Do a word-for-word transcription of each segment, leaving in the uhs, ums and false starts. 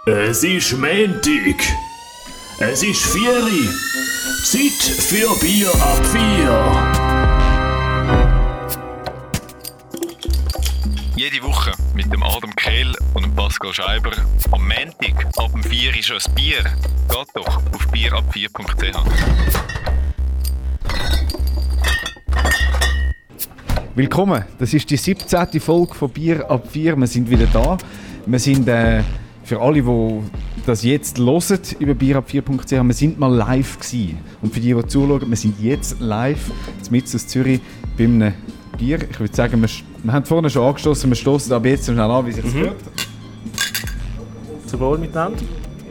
Es ist Montag. Es ist vier Uhr. Zeit für Bier ab vier. Jede Woche mit dem Adam Kehl und dem Pascal Scheiber. Am Montag ab dem vier ist schon ein Bier. Geht doch auf bier ab vier punkt c h. Willkommen, das ist die siebzehnte Folge von Bier ab vier. Wir sind wieder da. Wir sind äh, für alle, die das jetzt hören über bier ab vier punkt c h, wir sind mal live gewesen. Und für die, die zuschauen, wir sind jetzt live mitten aus Zürich bei einem Bier. Ich würde sagen, wir, wir haben vorhin schon angestoßen, wir stoßen aber jetzt schnell an, wie sich das mhm. hört. Zum Wohl miteinander.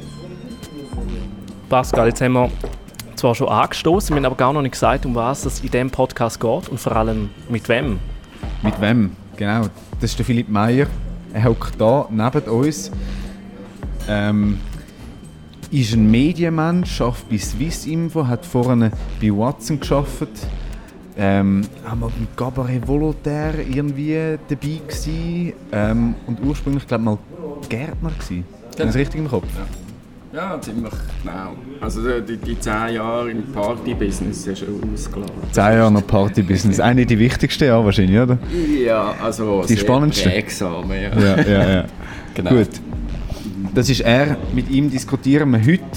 Pascal, jetzt haben wir zwar schon angestoßen, wir haben aber gar noch nicht gesagt, um was es in diesem Podcast geht und vor allem mit wem. Mit wem? Genau, das ist der Philipp Meyer. Er hockt hier neben uns. Ähm, ist ein Medienmensch, arbeitet bei Swissinfo, hat vorhin bei Watson gearbeitet. Ähm, auch mal beim Cabaret Volontaire irgendwie dabei gewesen. Ähm, und ursprünglich, glaube ich, mal Gärtner gewesen. Genau. Ist das richtig im Kopf? Ja. Ja, ziemlich genau. Also die, die zehn Jahre im Party-Business ist schon ausgeladen. Zehn Jahre noch Party-Business. Eine der wichtigsten Jahre wahrscheinlich, oder? Ja, also die spannendste. Examen, ja. Ja, ja, ja. Genau. Gut. Das ist er. Mit ihm diskutieren wir heute.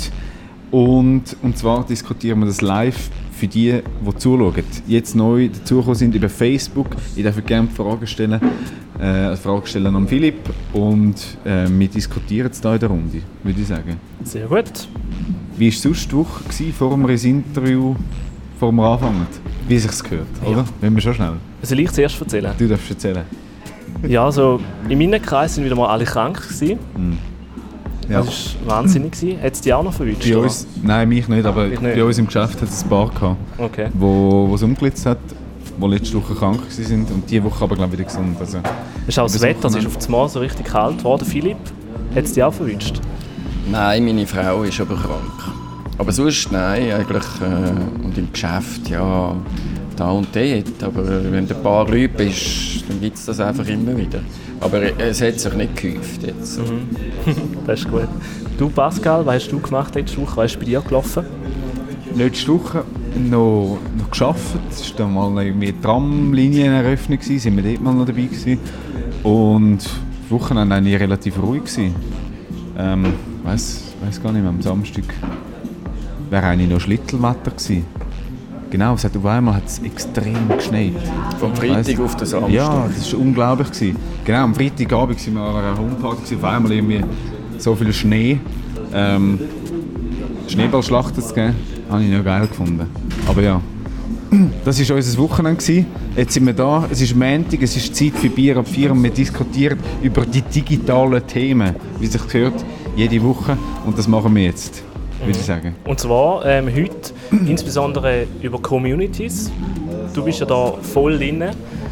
Und, und zwar diskutieren wir das live für die, die zuschauen. Jetzt neu dazugekommen sind über Facebook. Ich darf gerne Fragen stellen. Äh, Fragen stellen an Philipp. Und äh, wir diskutieren es hier in der Runde, würde ich sagen. Sehr gut. Wie war sonst die Woche, bevor wir ins Interview bevor wir anfangen? Wie es sich gehört, oder? Ja. Wenn wir schon schnell. Soll ich zuerst erzählen? Du darfst erzählen. Ja, also in meinem Kreis waren wieder mal alle krank gewesen. Mm. Ja. Das war wahnsinnig. Hat es dich auch noch verwünscht? Bei uns, nein, mich nicht, aber nicht. Bei uns im Geschäft hat es ein paar gehabt, okay. wo, wo es umgelitzt hat, die letzte Woche krank waren und diese Woche aber glaube ich wieder gesund. Also, es ist auch das Wetter, es ist auf das Mal so richtig kalt geworden. Philipp, hat es dich auch verwünscht? Nein, meine Frau ist aber krank. Aber sonst nein, eigentlich. Äh, und im Geschäft, ja, da und dort. Aber wenn du ein paar Leute bist, dann gibt es das einfach immer wieder. Aber es hat sich nicht gehäuft jetzt. Mhm. Das ist gut. Du Pascal, was hast du gemacht letzte Woche? Was ist bei dir gelaufen? Letzte Woche noch, noch gearbeitet. Es war dann mal eine Tramlinieneröffnung, sind wir dort mal noch dabei gewesen. Und das Wochenende war eigentlich relativ ruhig gewesen. Ähm, ich weiss, weiss gar nicht mehr, am Samstag wäre eigentlich noch Schlittelwetter gewesen. Genau, es hat auf einmal hat's extrem geschneit. Vom Freitag auf den Samstag? Ja, das war unglaublich gewesen. Genau, am Freitagabend waren wir an einer Homeparty, auf einmal irgendwie so viel Schnee. Ähm, Schneeballschlachten zu geben, habe ich noch geil gefunden. Aber ja, das war unser Wochenende gewesen. Jetzt sind wir da, es ist Montag, es ist Zeit für Bier ab vier und wir diskutieren über die digitalen Themen, wie sich gehört, jede Woche. Und das machen wir jetzt, würde ich sagen. Und zwar ähm, heute insbesondere über Communities. Du bist ja da voll drin.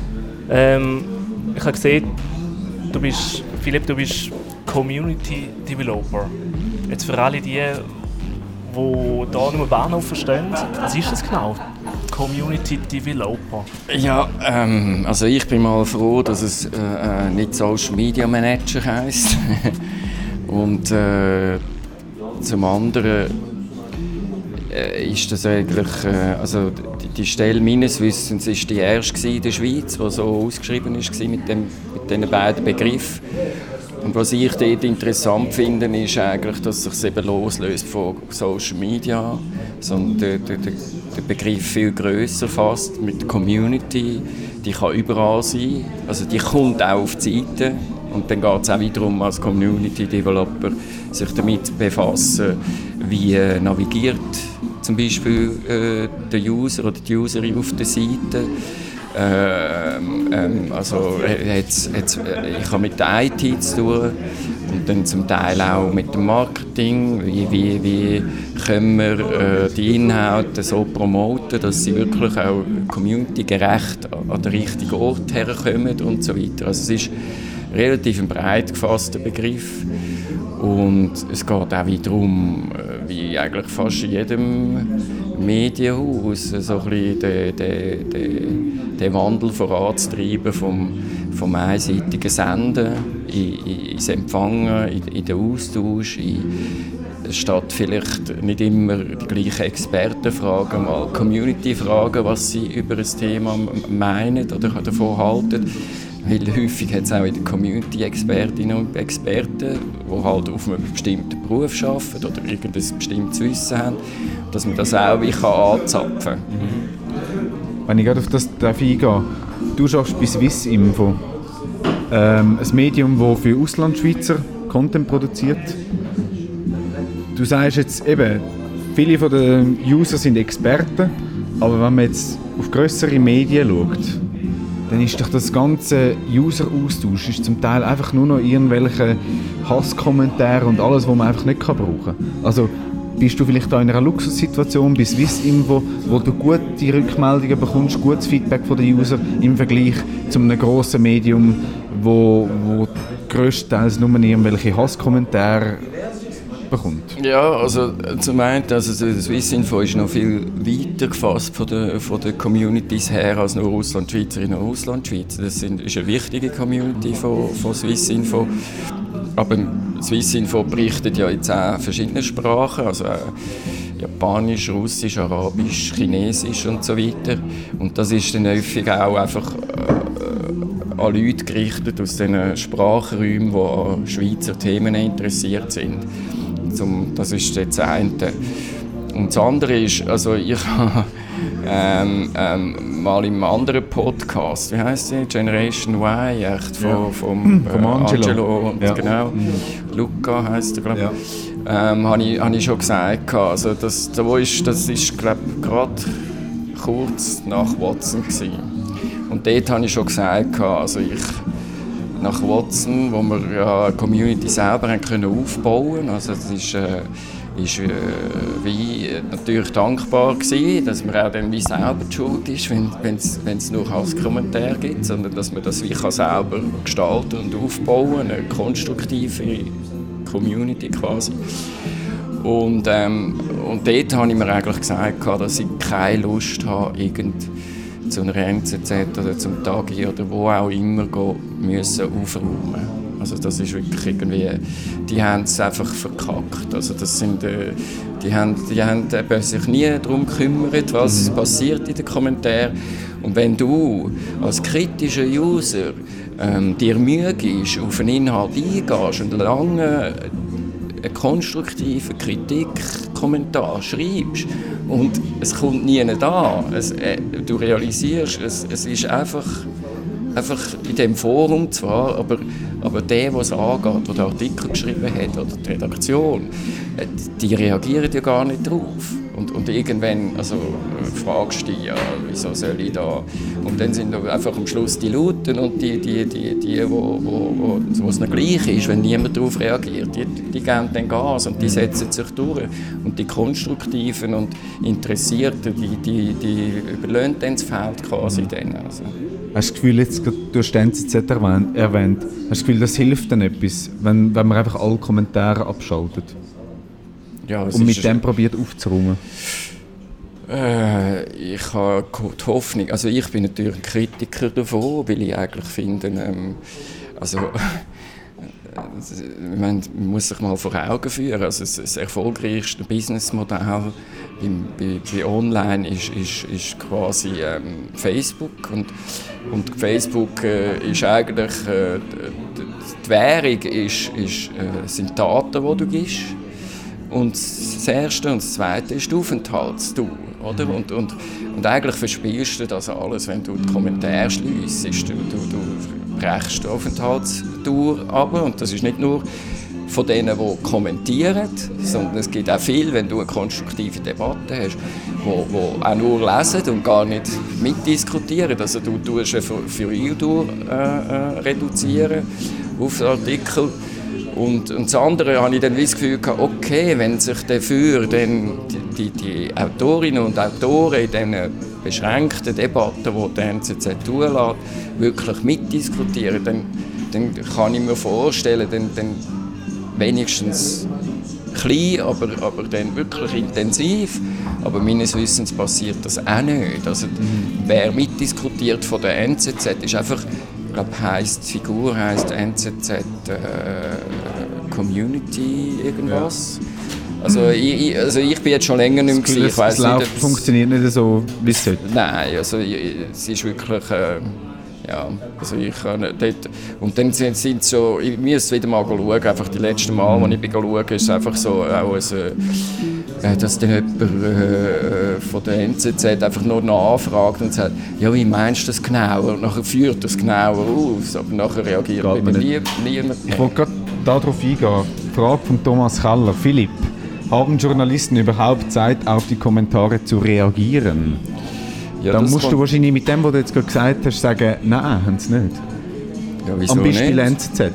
Ähm, ich habe gesehen, du bist, Philipp, du bist Community Developer. Jetzt für alle die, die hier nur Bahnhof verstehen, was ist das genau? Community Developer? Ja, ähm, also ich bin mal froh, dass es äh, nicht Social Media Manager heisst. Und äh, zum anderen äh, ist das eigentlich, äh, also die, die Stelle meines Wissens ist die erste in der Schweiz, die so ausgeschrieben war mit, dem, mit diesen beiden Begriffen. Und was ich dort interessant finde, ist eigentlich, dass es sich eben loslöst von Social Media, sondern der, der, der Begriff viel grösser fasst mit Community, die kann überall sein, also die kommt auch auf die Seite. Und dann geht es auch wiederum als Community Developer sich damit zu befassen, wie äh, navigiert zum Beispiel äh, der User oder die Userin auf der Seite. Ähm, ähm, also jetzt, jetzt, äh, ich habe mit der I T zu tun und dann zum Teil auch mit dem Marketing. Wie, wie, wie können wir äh, die Inhalte so promoten, dass sie wirklich auch communitygerecht an, an den richtigen Ort herkommen und so weiter. Also es ist relativ ein breit gefasster Begriff und es geht auch wiederum, wie eigentlich fast in jedem Medienhaus, so ein bisschen den, den, den, den Wandel voranzutreiben vom, vom einseitigen Senden in, in, ins Empfangen, in, in den Austausch, in, statt vielleicht nicht immer die gleichen Experten fragen, mal Community fragen, was sie über ein Thema meinen oder davon halten. Weil häufig hat es auch in der Community Expertinnen und Experten, die halt auf einem bestimmten Beruf arbeiten oder irgendein bestimmtes Wissen haben, dass man das auch wie kann anzapfen kann. Mhm. Wenn ich gerade auf das eingehe, du arbeitest bei Swissinfo, ähm, ein Medium, das für Auslandschweizer Content produziert. Du sagst jetzt eben, viele von den User sind Experten, aber wenn man jetzt auf grössere Medien schaut, dann ist doch das ganze User-Austausch ist zum Teil einfach nur noch irgendwelche Hasskommentare und alles, was man einfach nicht brauchen kann. Also bist du vielleicht da in einer Luxussituation bei Swissinfo, wo du gute Rückmeldungen bekommst, gutes Feedback von den Usern im Vergleich zu einem grossen Medium, wo, wo grösstenteils nur irgendwelche Hasskommentare bekommt? Ja, also zum einen, also das Swissinfo ist noch viel weiter gefasst von den von der Communities her als nur Auslandschweizerinnen und Auslandschweizer. Das sind, ist eine wichtige Community von, von Swissinfo. Aber Swissinfo berichtet ja in zehn verschiedenen Sprachen, also äh, Japanisch, Russisch, Arabisch, Chinesisch und so weiter. Und das ist dann häufig auch einfach äh, an Leute gerichtet aus diesen Sprachräumen, die an Schweizer Themen interessiert sind. Zum, das ist das eine. Und das andere ist, also ich habe ähm, ähm, mal im anderen Podcast, wie heisst die? Generation Y, echt, von, ja. vom, äh, vom Angelo. Angelo und ja. genau, mhm. Luca heisst er, glaube ich, ja. ähm, habe ich, hab ich schon gesagt. Also das, das ist, das ist glaube ich, gerade kurz nach Watson gewesen. Und dort habe ich schon gesagt, also ich nach Watson, wo wir ja eine Community selber haben können aufbauen konnten. Also das ist, äh, ist äh, wie natürlich dankbar gewesen, dass man auch dann wie selber die Schuld ist, wenn es nur Hasskommentare gibt, sondern dass man das wie kann selber gestalten und aufbauen, eine konstruktive Community quasi. Und, ähm, und dort habe ich mir eigentlich gesagt, dass ich keine Lust habe, irgend zu einer N Z Z oder zum Tagi oder wo auch immer gehen müssen aufräumen. Also das ist wirklich irgendwie, die haben es einfach verkackt. Also das sind, äh, die haben, die haben eben sich nie darum gekümmert, was mhm. passiert in den Kommentaren. Und wenn du als kritischer User ähm, dir Mühe gibst, auf einen Inhalt eingehst und lange einen konstruktiven Kritikkommentar schreibst und es kommt nie da. Es, äh, du realisierst, es, es ist einfach, einfach in diesem Forum zwar, aber, aber der, der es angeht, der den Artikel geschrieben hat oder die Redaktion, äh, die reagieren ja gar nicht drauf. Und, und irgendwann also, fragst du dich, ja, wieso soll ich da? Und dann sind einfach am Schluss die Lauten und die, die, die, die wo, wo, wo, wo es noch gleich ist, wenn niemand darauf reagiert. Die, die geben dann Gas und die setzen sich durch. Und die Konstruktiven und Interessierten, die, die, die überlassen dann das Feld quasi dann. Also. Hast du das Gefühl, jetzt, du hast die N Z Z erwähnt, erwähnt, hast du das Gefühl, das hilft dann etwas, wenn, wenn man einfach alle Kommentare abschaltet? Ja, und mit dem probiert aufzuräumen? Äh, ich habe die Hoffnung, also ich bin natürlich ein Kritiker davon, weil ich eigentlich finde, ähm, also man muss sich mal vor Augen führen, also das erfolgreichste Businessmodell bei, bei, bei Online ist, ist, ist quasi ähm, Facebook und, und Facebook äh, ist eigentlich, äh, die, die Währung ist, ist, äh, sind Daten, die du gibst. Und das Erste und das Zweite ist die Aufenthaltsdauer. Oder? Und, und, und eigentlich verspielst du das alles, wenn du die Kommentare schliessest. Du, du, du brechst die Aufenthaltsdauer ab. Und das ist nicht nur von denen, die kommentieren, sondern es gibt auch viel, wenn du eine konstruktive Debatte hast, die auch nur lesen und gar nicht mitdiskutieren. Also du tust eine für Eildauer äh, äh, reduzieren auf den Artikel. Und, und das andere habe ich dann das Gefühl gehabt, okay, wenn sich dafür dann die, die, die Autorinnen und Autoren in diesen beschränkten Debatten, die die N Z Z zulässt, wirklich mitdiskutieren, dann, dann kann ich mir vorstellen, dann, dann wenigstens klein, aber, aber dann wirklich intensiv. Aber meines Wissens passiert das auch nicht. Also, wer mitdiskutiert von der N Z Z ist einfach ich glaube, heisst, die Figur heisst N Z Z äh, Community irgendwas. Ja. Also ich, also ich bin jetzt schon länger nicht mehr gewesen. Ich weiss es läuft, nicht, funktioniert nicht so, wie es sollte. Nein, also es ist wirklich... Äh, ja, also ich kann dort... Und dann sind, sind so... Ich muss wieder mal schauen, einfach die letzten Mal, als ich bin schauen, ist es einfach so auch ein, dass dann jemand äh, von der N Z Z einfach nur nachfragt und sagt, ja, wie meinst du das genauer? Und nachher führt das genauer aus, aber nachher reagiert niemand mehr. Ich wollte gerade darauf eingehen. Die Frage von Thomas Keller. Philipp, haben Journalisten überhaupt Zeit, auf die Kommentare zu reagieren? Ja, dann musst du wahrscheinlich mit dem, was du jetzt gerade gesagt hast, sagen, nein, haben sie nicht. Ja, wieso am Beispiel nicht? N Z Z.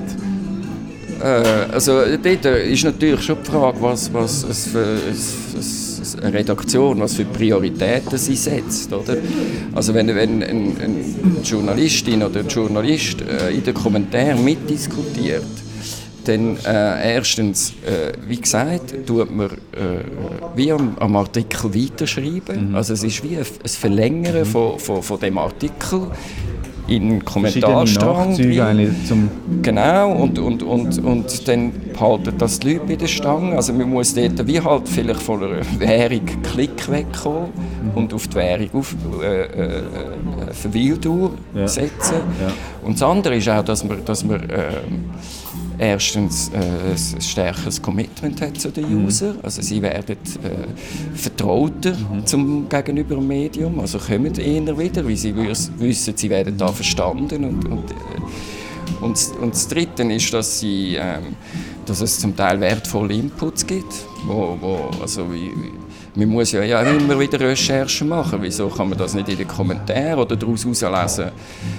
Äh, also dort ist natürlich schon die Frage, was, was es für es, eine Redaktion, was für Prioritäten sie setzt. Oder? Also wenn, wenn eine ein Journalistin oder ein Journalist äh, in den Kommentaren mitdiskutiert, dann äh, erstens, äh, wie gesagt, tut man äh, wie am, am Artikel weiterschreiben. Mhm. Also es ist wie ein, ein Verlängern mhm. von, von, von dem Artikel in einen Kommentarstrang. Zum genau, und, und, und, und dann behalten das die Leute bei der Stange. Also man muss dort wie halt vielleicht von einer Währung Klick wegkommen mhm. und auf die Währung auf, äh, äh, Verweildauer ja. setzen. Ja. Und das andere ist auch, dass man, dass man äh, erstens äh, ein stärkeres Commitment hat zu den User. Mhm. Also sie werden äh, vertrauter mhm. zum gegenüber dem Medium, also kommen eher wieder, weil sie wissen, sie werden da verstanden. Und, und, äh, und, und das Dritte ist, dass, sie, äh, dass es zum Teil wertvolle Inputs gibt, wo, wo, also wie, man muss ja, ja immer wieder Recherchen machen. Wieso kann man das nicht in den Kommentaren oder daraus herauslesen?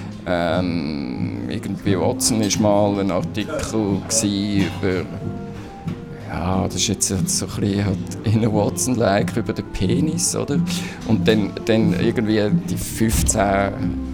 Ähm, irgendwie Watson war mal ein Artikel über, ja, das ist jetzt so ein bisschen halt in einer Watson-like über den Penis, oder? Und dann, dann irgendwie die fünfzehn äh,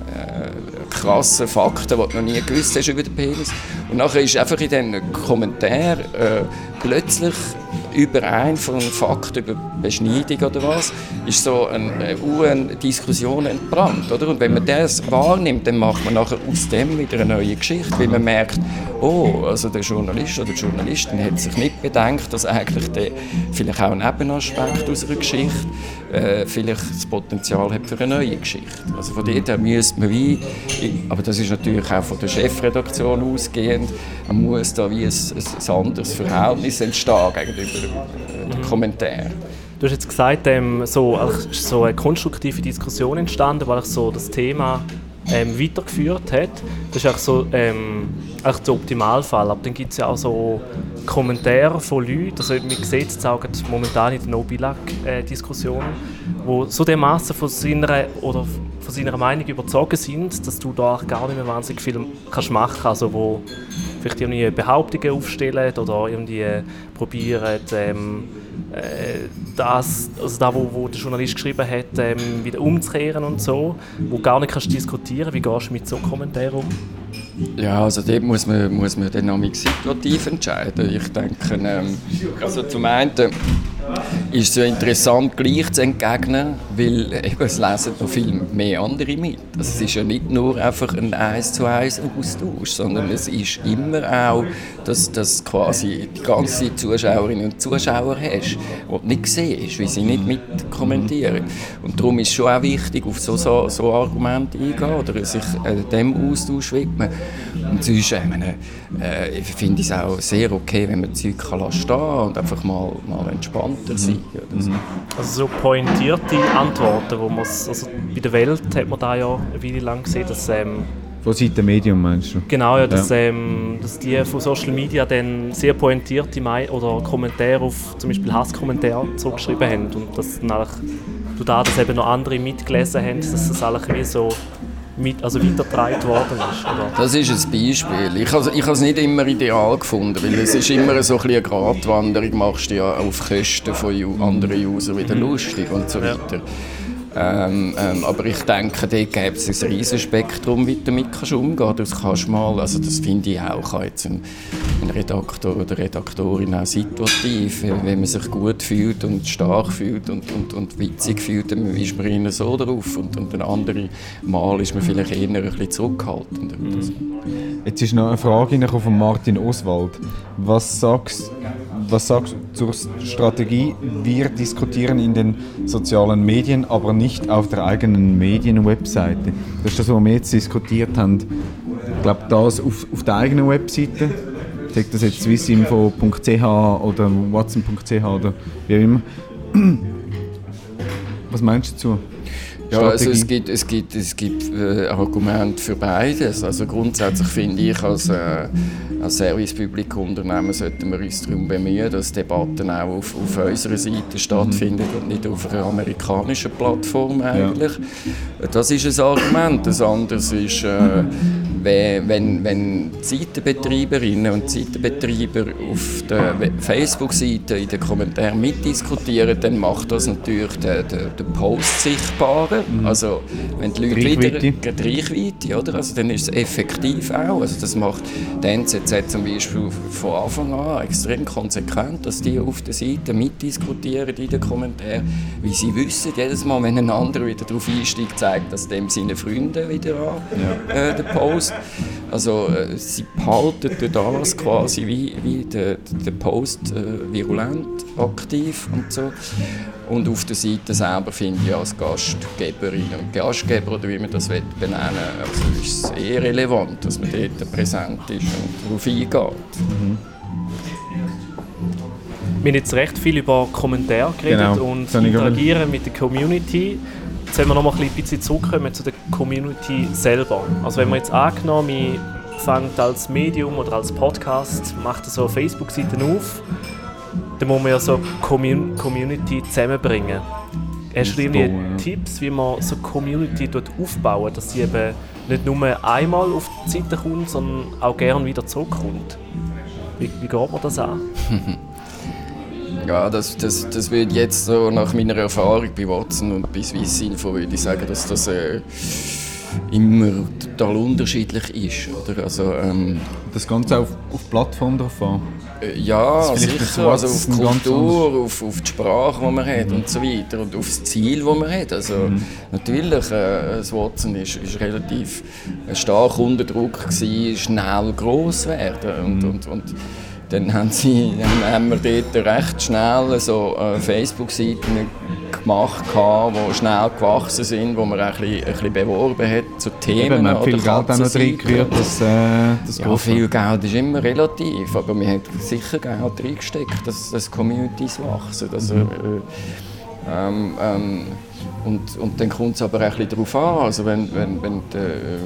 krassen Fakten, die du noch nie gewusst hast über den Penis. Und nachher ist einfach in diesen Kommentaren äh, plötzlich über einen von Fakt über Beschneidung oder was, ist so eine, eine Diskussion entbrannt, oder? Und wenn man das wahrnimmt, dann macht man nachher aus dem wieder eine neue Geschichte, weil man merkt, oh, also der Journalist oder die Journalistin hat sich nicht bedenkt, dass eigentlich der vielleicht auch ein Nebenaspekt aus einer Geschichte äh, vielleicht das Potenzial hat für eine neue Geschichte. Also von dort her müsste man wie, aber das ist natürlich auch von der Chefredaktion ausgehend, man muss da wie ein, ein anderes Verhältnis entstehen gegenüber den Kommentaren. Du hast jetzt gesagt, ähm, so, ist so eine konstruktive Diskussion entstanden, weil so das Thema ähm, weitergeführt hat. Das ist auch so ähm, auch der Optimalfall. Aber dann gibt es ja auch so Kommentare von Leuten, also man sieht es auch momentan in der No-Bilag-Diskussion, die so dermaßen von seiner oder von seiner Meinung überzogen sind, dass du da gar nicht mehr wahnsinnig viel kannst machen kannst. Also wo vielleicht irgendwie Behauptungen aufstellen oder irgendwie probieren, ähm, äh, das, also da, wo, wo der Journalist geschrieben hat, ähm, wieder umzukehren und so, wo gar nicht kannst diskutieren. Wie gehst du mit so Kommentaren um? Ja, also dort muss man, muss man dann noch situativ entscheiden. Ich denke, ähm, also zum einen ist es ja interessant, gleich zu entgegnen, weil eben, es lesen noch viel mehr andere mit. Also es ist ja nicht nur einfach ein eins zu eins Austausch, sondern es ist immer auch, dass du quasi die ganze Zuschauerinnen und Zuschauer hast, die du nicht siehst, weil sie nicht mitkommentieren. Und darum ist es schon auch wichtig, auf so, so, so Argumente eingehen oder sich äh, dem Austausch widmen. Und sonst äh, äh, finde ich es auch sehr okay, wenn man Zeug kann stehen kann und einfach mal, mal entspannter sein. Mhm. So. Also so pointierte Antworten, wo man's, also bei der Welt hat man da ja eine Weile lang gesehen, dass ähm, von Seiten Medium meinst du? Genau, ja, dass, ja. Ähm, dass die von Social Media dann sehr pointierte Me- oder Kommentare auf zum Beispiel Hasskommentare zurückgeschrieben haben und dass dann auch, du da, dass eben noch andere mitgelesen haben, dass das alles wie so mit, also weitergetragen worden ist. Oder? Das ist ein Beispiel. Ich habe ich es nicht immer ideal gefunden, weil es ist immer so ein eine Gratwanderung, machst du ja auf Kosten von anderen Usern wieder lustig und so weiter. Ähm, ähm, aber ich denke, dort gäbe es ein riesiges Spektrum, wie du damit kannst umgehen kannst. Das kannst mal, also das finde ich auch, kann jetzt ein, ein Redaktor oder Redaktorin auch situativ, wenn man sich gut fühlt und stark fühlt und, und, und witzig fühlt, dann ist man eher so drauf und, und ein anderes Mal ist man vielleicht eher ein bisschen zurückhaltender. Mhm. Jetzt ist noch eine Frage von Martin Oswald. Was sagst, was sagst du zur Strategie? Wir diskutieren in den sozialen Medien, aber nicht auf der eigenen Medienwebseite. Das ist das, was wir jetzt diskutiert haben. Ich glaube, das auf, auf der eigenen Webseite. Sagt das jetzt swissinfo punkt c h oder watson punkt c h oder wie immer. Was meinst du dazu? Ja, also es gibt, es gibt, es gibt äh, Argumente für beides. Also grundsätzlich finde ich, als, äh, als Service-Public-Unternehmen sollten wir uns darum bemühen, dass Debatten auch auf, auf unserer Seite stattfinden mhm. und nicht auf einer amerikanischen Plattform eigentlich. Ja. Das ist ein Argument. Das andere ist, äh, wenn, wenn Seitenbetreiberinnen und Seitenbetreiber auf der Facebook-Seite in den Kommentaren mitdiskutieren, dann macht das natürlich den, den, den Post sichtbarer. Mhm. Also wenn die Leute Reichweite. wieder die Reichweite, oder? Also, dann ist es effektiv auch. Also, das macht die N Z Z zum Beispiel von Anfang an extrem konsequent, dass die auf der Seite mitdiskutieren in den Kommentaren, wie sie wissen, jedes Mal, wenn ein anderer wieder darauf einsteigt, zeigt das dem seine Freunde wieder an, ja. äh, den Post. Also äh, sie behalten das quasi wie, wie der, der Post äh, virulent, aktiv und so. Und auf der Seite selber finde ich als Gastgeberin und Gastgeber, oder wie man das benennen will, also ist es eher relevant, dass man dort präsent ist und darauf eingeht. Mhm. Wir haben jetzt recht viel über Kommentare geredet genau. und interagieren mit der Community. Jetzt wollen wir noch mal ein bisschen zurückkommen zu der Community selber. Also wenn man jetzt angenommen, man fängt als Medium oder als Podcast, macht so Facebook-Seiten auf, dann muss man ja so Commun- Community zusammenbringen. Hast du irgendwie ja. Tipps, wie man so Community aufbauen, dass sie eben nicht nur einmal auf die Seite kommt, sondern auch gerne wieder zurückkommt? Wie, wie geht man das an? Ja, das, das, das würde jetzt so nach meiner Erfahrung bei Watson und bei Swissinfo würde ich sagen, dass das äh, immer total unterschiedlich ist. Oder? Also, ähm, das Ganze auf, auf Plattform drauf an? Äh, ja, sicher. Also auf die Kultur, auf, auf die Sprache, die man hat mhm. und so weiter und auf das Ziel, das man hat. Also, mhm. natürlich, äh, das Watson ist, ist relativ stark unter Druck gewesen, schnell gross werden und, mhm. und, und dann haben, sie, dann haben wir dort recht schnell so äh, Facebook-Seiten gemacht, die schnell gewachsen sind, wo man ein bisschen, ein bisschen beworben hat zu Themen. Eben, man hat viel Geld auch noch reingerührt, das, äh, das ja, viel Geld ist immer relativ, aber wir haben sicher Geld reingesteckt, dass, dass Communities wachsen. Also, mhm. äh, ähm, ähm, und, und dann kommt es aber ein bisschen darauf an, also wenn, wenn, wenn die,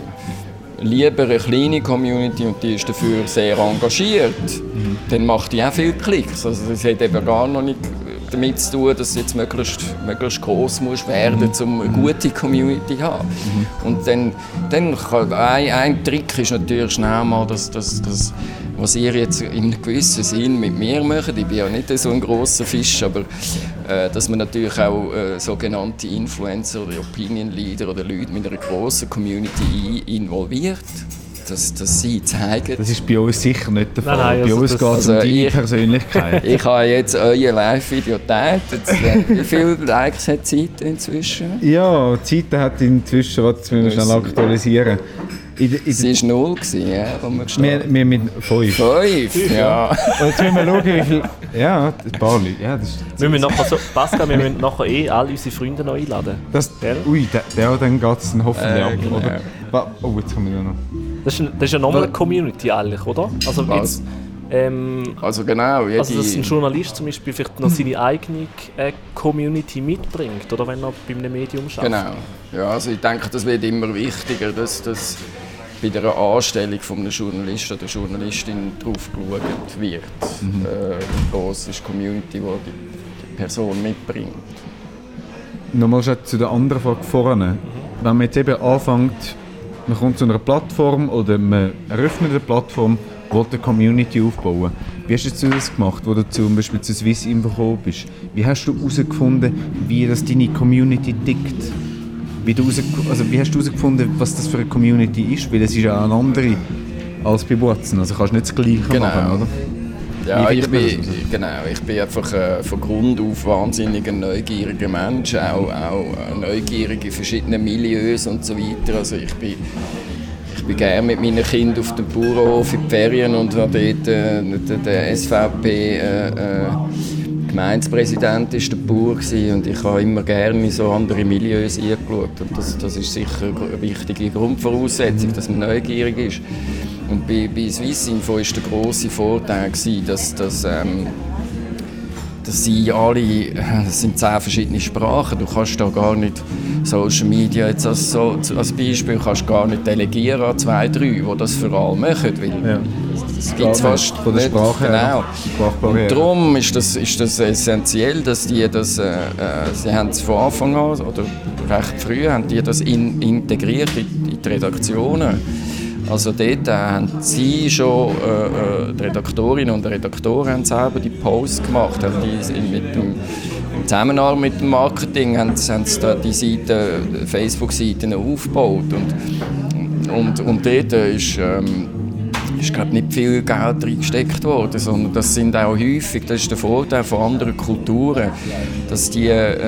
äh, lieber eine kleine Community und die ist dafür sehr engagiert, mhm. dann macht die auch viele Klicks. Also das hat eben gar noch nicht damit zu tun, dass du jetzt möglichst, möglichst gross musst werden, mhm. um eine gute Community zu haben. Mhm. Und dann, dann kann, ein, ein Trick ist natürlich schnell mal, dass, dass, dass, was ihr jetzt in einem gewissen Sinn mit mir macht, ich bin ja nicht so ein grosser Fisch, aber äh, dass man natürlich auch äh, sogenannte Influencer oder Opinion Leader oder Leute mit einer grossen Community involviert. Dass, dass sie zeigen. Das ist bei uns sicher nicht der Fall. Nein, nein, bei also uns geht es also um deine ich, Persönlichkeit. Ich habe jetzt euer Live-Video geteilt. Wie viele Likes hat die Seite inzwischen? Ja, die Seite hat inzwischen, jetzt müssen wir schnell aktualisieren. In, in Sie war null, ja, wo wir gestartet haben. Wir mit fünf. Fünf, ja. Und jetzt müssen wir schauen, wie viel... Ja, ein paar Leute. Ja, das ist wir müssen nachher so, Pascal, wir müssen nachher eh alle unsere Freunde noch einladen. Das, ui, der, der dann geht es dann hoffentlich äh, ab, genau. oder? Oh, jetzt kommen wir noch. Das ist, ein, das ist ja nochmal eine Community eigentlich, oder? Also jetzt... Ähm, also genau. Jede... Also dass ein Journalist zum Beispiel vielleicht noch seine eigene äh, Community mitbringt, oder wenn er bei einem Medium arbeitet. Genau. Ja, also ich denke, das wird immer wichtiger, dass das bei der Anstellung eines Journalisten oder Journalistin drauf geschaut wird. Mhm. Äh, wie gross ist die Community, die die Person mitbringt. Nochmal zu der anderen Frage vorne. Mhm. Wenn man jetzt eben anfängt, man kommt zu einer Plattform oder man eröffnet eine Plattform, will eine Community aufbauen. Wie hast du das gemacht, wo du zum Beispiel zu Swissinfo gekommen bist? Wie hast du herausgefunden, wie das deine Community tickt? Wie, du also wie hast du herausgefunden, was das für eine Community ist? Weil es ist ja eine andere als bei Watson. Also kannst du nicht das Gleiche genau. machen, oder? Ja, ich bin, genau, ich bin einfach äh, von Grund auf wahnsinnig ein neugieriger Mensch, auch, auch neugierig in verschiedenen Milieus und so weiter. Also ich bin, ich bin gerne mit meinen Kindern auf dem Bauernhof in die Ferien und habe dort äh, der, der S V P äh, äh, Gemeindepräsident war der Bauer gewesen, und ich habe immer gerne in so andere Milieus eingeschaut. Und das, das ist sicher eine wichtige Grundvoraussetzung, dass man neugierig ist. Und bei, bei Swissinfo war der grosse Vorteil, dass, dass, ähm, dass sie alle, das sind zehn verschiedene Sprachen, du kannst da gar nicht Social Media jetzt als, so, als Beispiel kannst gar nicht delegieren an zwei, drei, die das für alle machen, weil ja. das gibt es fast von der Sprache genau. Her. Und darum ist das, ist das essentiell, dass die das, äh, sie haben es von Anfang an, oder recht früh, haben die das in, integriert in, in die Redaktionen. Also dort äh, haben sie schon, äh, die Redaktorinnen und Redaktoren haben selber die Posts gemacht, haben die mit dem, im Zusammenarbeit mit dem Marketing haben, haben sie da die Seite, Facebook-Seiten aufgebaut und, und, und dort ist, ähm, ist glaub, nicht viel Geld reingesteckt worden, sondern das sind auch häufig, das ist der Vorteil von anderen Kulturen, dass die, äh,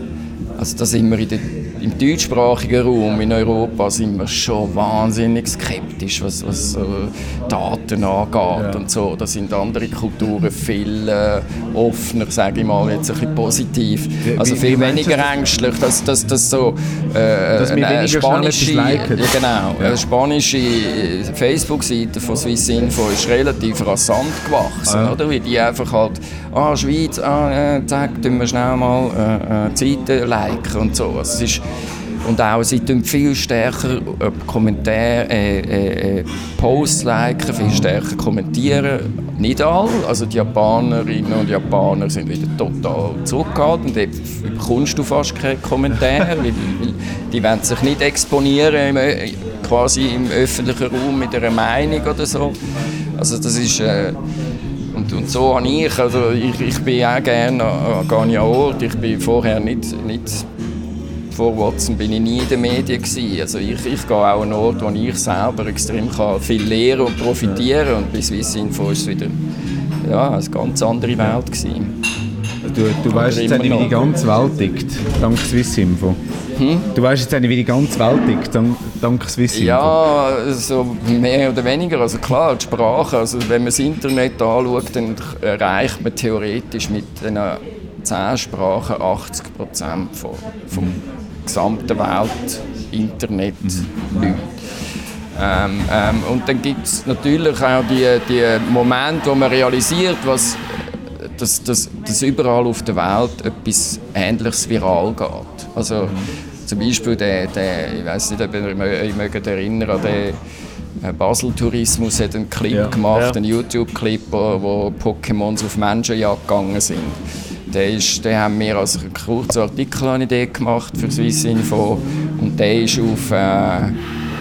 also da sind wir in der im deutschsprachigen Raum in Europa sind wir schon wahnsinnig skeptisch, was, was äh, Daten angeht ja. und so. Da sind andere Kulturen viel äh, offener, sage ich mal, jetzt ein bisschen positiv. Also viel wie, wie weniger ängstlich, dass, dass, dass so äh, dass eine spanische, ja, genau, ja. eine spanische Facebook-Seite von Swissinfo ist relativ rasant gewachsen, ah, ja. oder? Weil die einfach halt, ah, Schweiz, ah, äh, zack, tun wir schnell mal äh, äh, die Seite liken und so. Also, es ist, und auch, sie tun viel stärker äh, Kommentare, äh, äh, Posts liken, viel stärker kommentieren. Nicht alle, also die Japanerinnen und Japaner sind wieder total zurückgehalten. Dort bekommst du fast keinen Kommentar, weil, weil die wollen sich nicht exponieren, im, quasi im öffentlichen Raum mit einer Meinung oder so. Also das ist... Äh, Und, und so habe ich, also ich, ich bin auch gerne an Ort. Ich bin vorher nicht, nicht vor Watson bin ich nie in den Medien gewesen. Also ich, ich gehe auch an einen Ort, wo ich selber extrem kann viel lernen und profitieren kann. Und bei Swissinfo war es wieder ja, eine ganz andere Welt gewesen. Du, du weißt jetzt nicht, wie die ganze Welt tickt, dank Swissinfo. Hm? Du weißt jetzt nicht, wie die ganze Welt tickt, dank, dank Swissinfo. Ja, so mehr oder weniger. Also klar, die Sprache. Also wenn man das Internet anschaut, dann erreicht man theoretisch mit den zehn Sprachen achtzig Prozent vom, vom gesamten Welt-Internet-Leute. Ähm, ähm, und dann gibt es natürlich auch die, die Momente, wo man realisiert, was Dass, dass, dass überall auf der Welt etwas Ähnliches viral geht. Also mhm. zum Beispiel der, der ich weiß nicht, ob ihr euch mögt erinnern an den Basel-Tourismus hat einen Clip ja. gemacht, ja. einen YouTube-Clip, wo, wo Pokémons auf Menschenjagd gegangen sind. Den, ist, den haben wir als kurzen Artikel eine Idee gemacht für Swissinfo und der ist auf äh,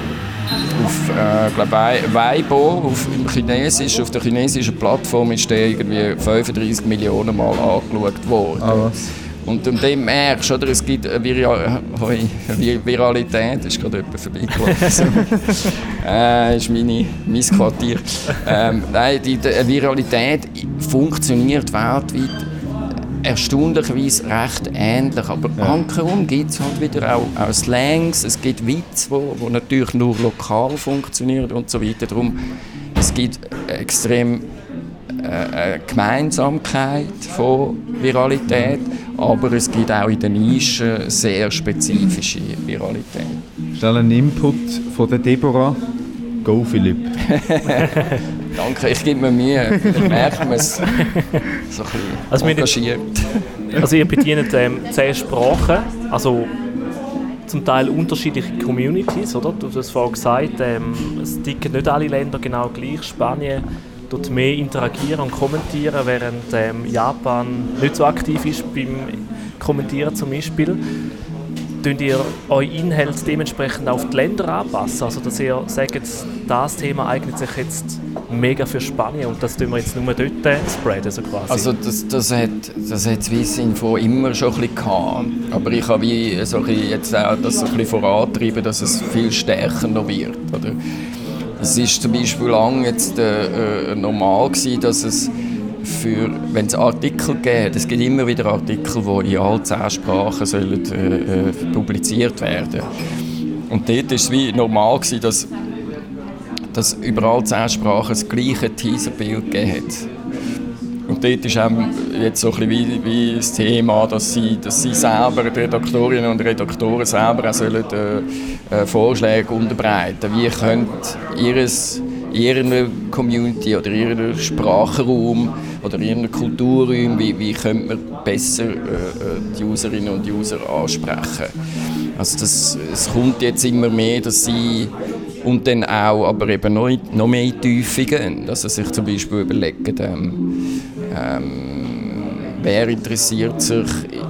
auf äh, glaub, Weibo, auf, im Chinesisch, auf der chinesischen Plattform ist der irgendwie fünfunddreissig Millionen Mal angeschaut worden. Ah, was? Und um dem merkst du, oder, es gibt eine Vira- Vir- Viralität, ist gerade jemand vorbeigelaufen. äh, ist meine, mein Quartier. Ähm, nein, die, die Viralität funktioniert weltweit erstaunlicherweise recht ähnlich, aber ja. Ankerum gibt es halt wieder auch, auch Slangs, es gibt Witze, die, die natürlich nur lokal funktionieren und so weiter. Darum, es gibt extrem äh, eine Gemeinsamkeit von Viralität, aber es gibt auch in den Nischen sehr spezifische Viralität. Schnell einen Input von der Deborah. Go, Philipp. Danke, ich gebe mir Mühe. Ich merke mir es so ein bisschen also engagiert. Also ihr bedient ähm, zehn Sprachen, also zum Teil unterschiedliche Communities, oder? Du hast es vorhin gesagt, ähm, es ticken nicht alle Länder genau gleich. Spanien tut mehr interagieren und kommentieren, während ähm, Japan nicht so aktiv ist beim Kommentieren zum Beispiel. Tun ihr euren Inhalt dementsprechend auf die Länder anpassen? Also dass ihr sagt, das Thema eignet sich jetzt mega für Spanien und das tun wir jetzt nur dort spreaden, so quasi? Also das, das hat das hat Swissinfo immer schon ein bisschen gehabt. Aber ich habe wie so ein bisschen jetzt auch das so ein bisschen vorantreiben, dass es viel stärker noch wird. Oder? Es ist zum Beispiel lange jetzt äh, normal gewesen, dass es für, wenn es Artikel gibt, es gibt immer wieder Artikel, die in all zehn Sprachen sollen, äh, publiziert werden. Und dort war es wie normal gewesen, dass, dass über all zehn Sprachen das gleiche Teaserbild gegeben hat. Und dort ist auch jetzt so ein bisschen wie, wie das Thema, dass sie, dass sie selber, die Redaktorinnen und Redaktoren selber auch sollen, äh, äh, Vorschläge unterbreiten. Wie könnte ihres ihrer Community oder ihren Sprachraum oder ihren Kulturraum, wie, wie könnte man besser äh, die Userinnen und User ansprechen. Also das, es kommt jetzt immer mehr, dass sie und dann auch, aber eben noch, noch mehr in die Tiefe gehen, dass sie sich zum Beispiel überlegen, ähm, ähm, wer interessiert sich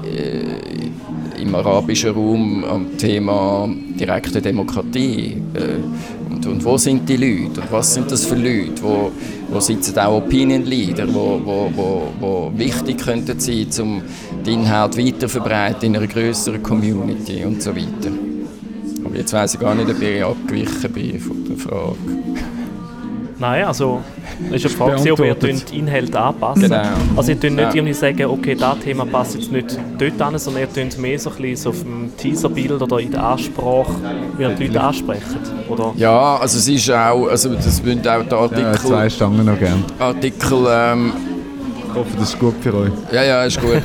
äh, im arabischen Raum am Thema direkte Demokratie äh, und, und wo sind die Leute und was sind das für Leute, wo, wo sitzen auch Opinion Leader, wo, wo, wo, wo wichtig könnten sein, um den Inhalt weiterverbreiten in einer grösseren Community und so weiter. Aber jetzt weiss ich gar nicht, ob ich abgewichen bin von der Frage. Nein, also es ist eine Frage, ob ihr den Inhalt anpassen. Genau. Also ihr könnt nicht Ja. irgendwie sagen, okay, das Thema passt jetzt nicht dort an, sondern ihr könnt mehr so ein bisschen so auf dem Teaserbild oder in der Ansprache, wie ihr die Leute ansprechen, oder? Ja, also es ist auch, also das würden auch die Artikel... Ja, zwei Stangen noch gerne. Artikel ähm, Ich hoffe, das ist gut für euch. Ja, ja, ist gut.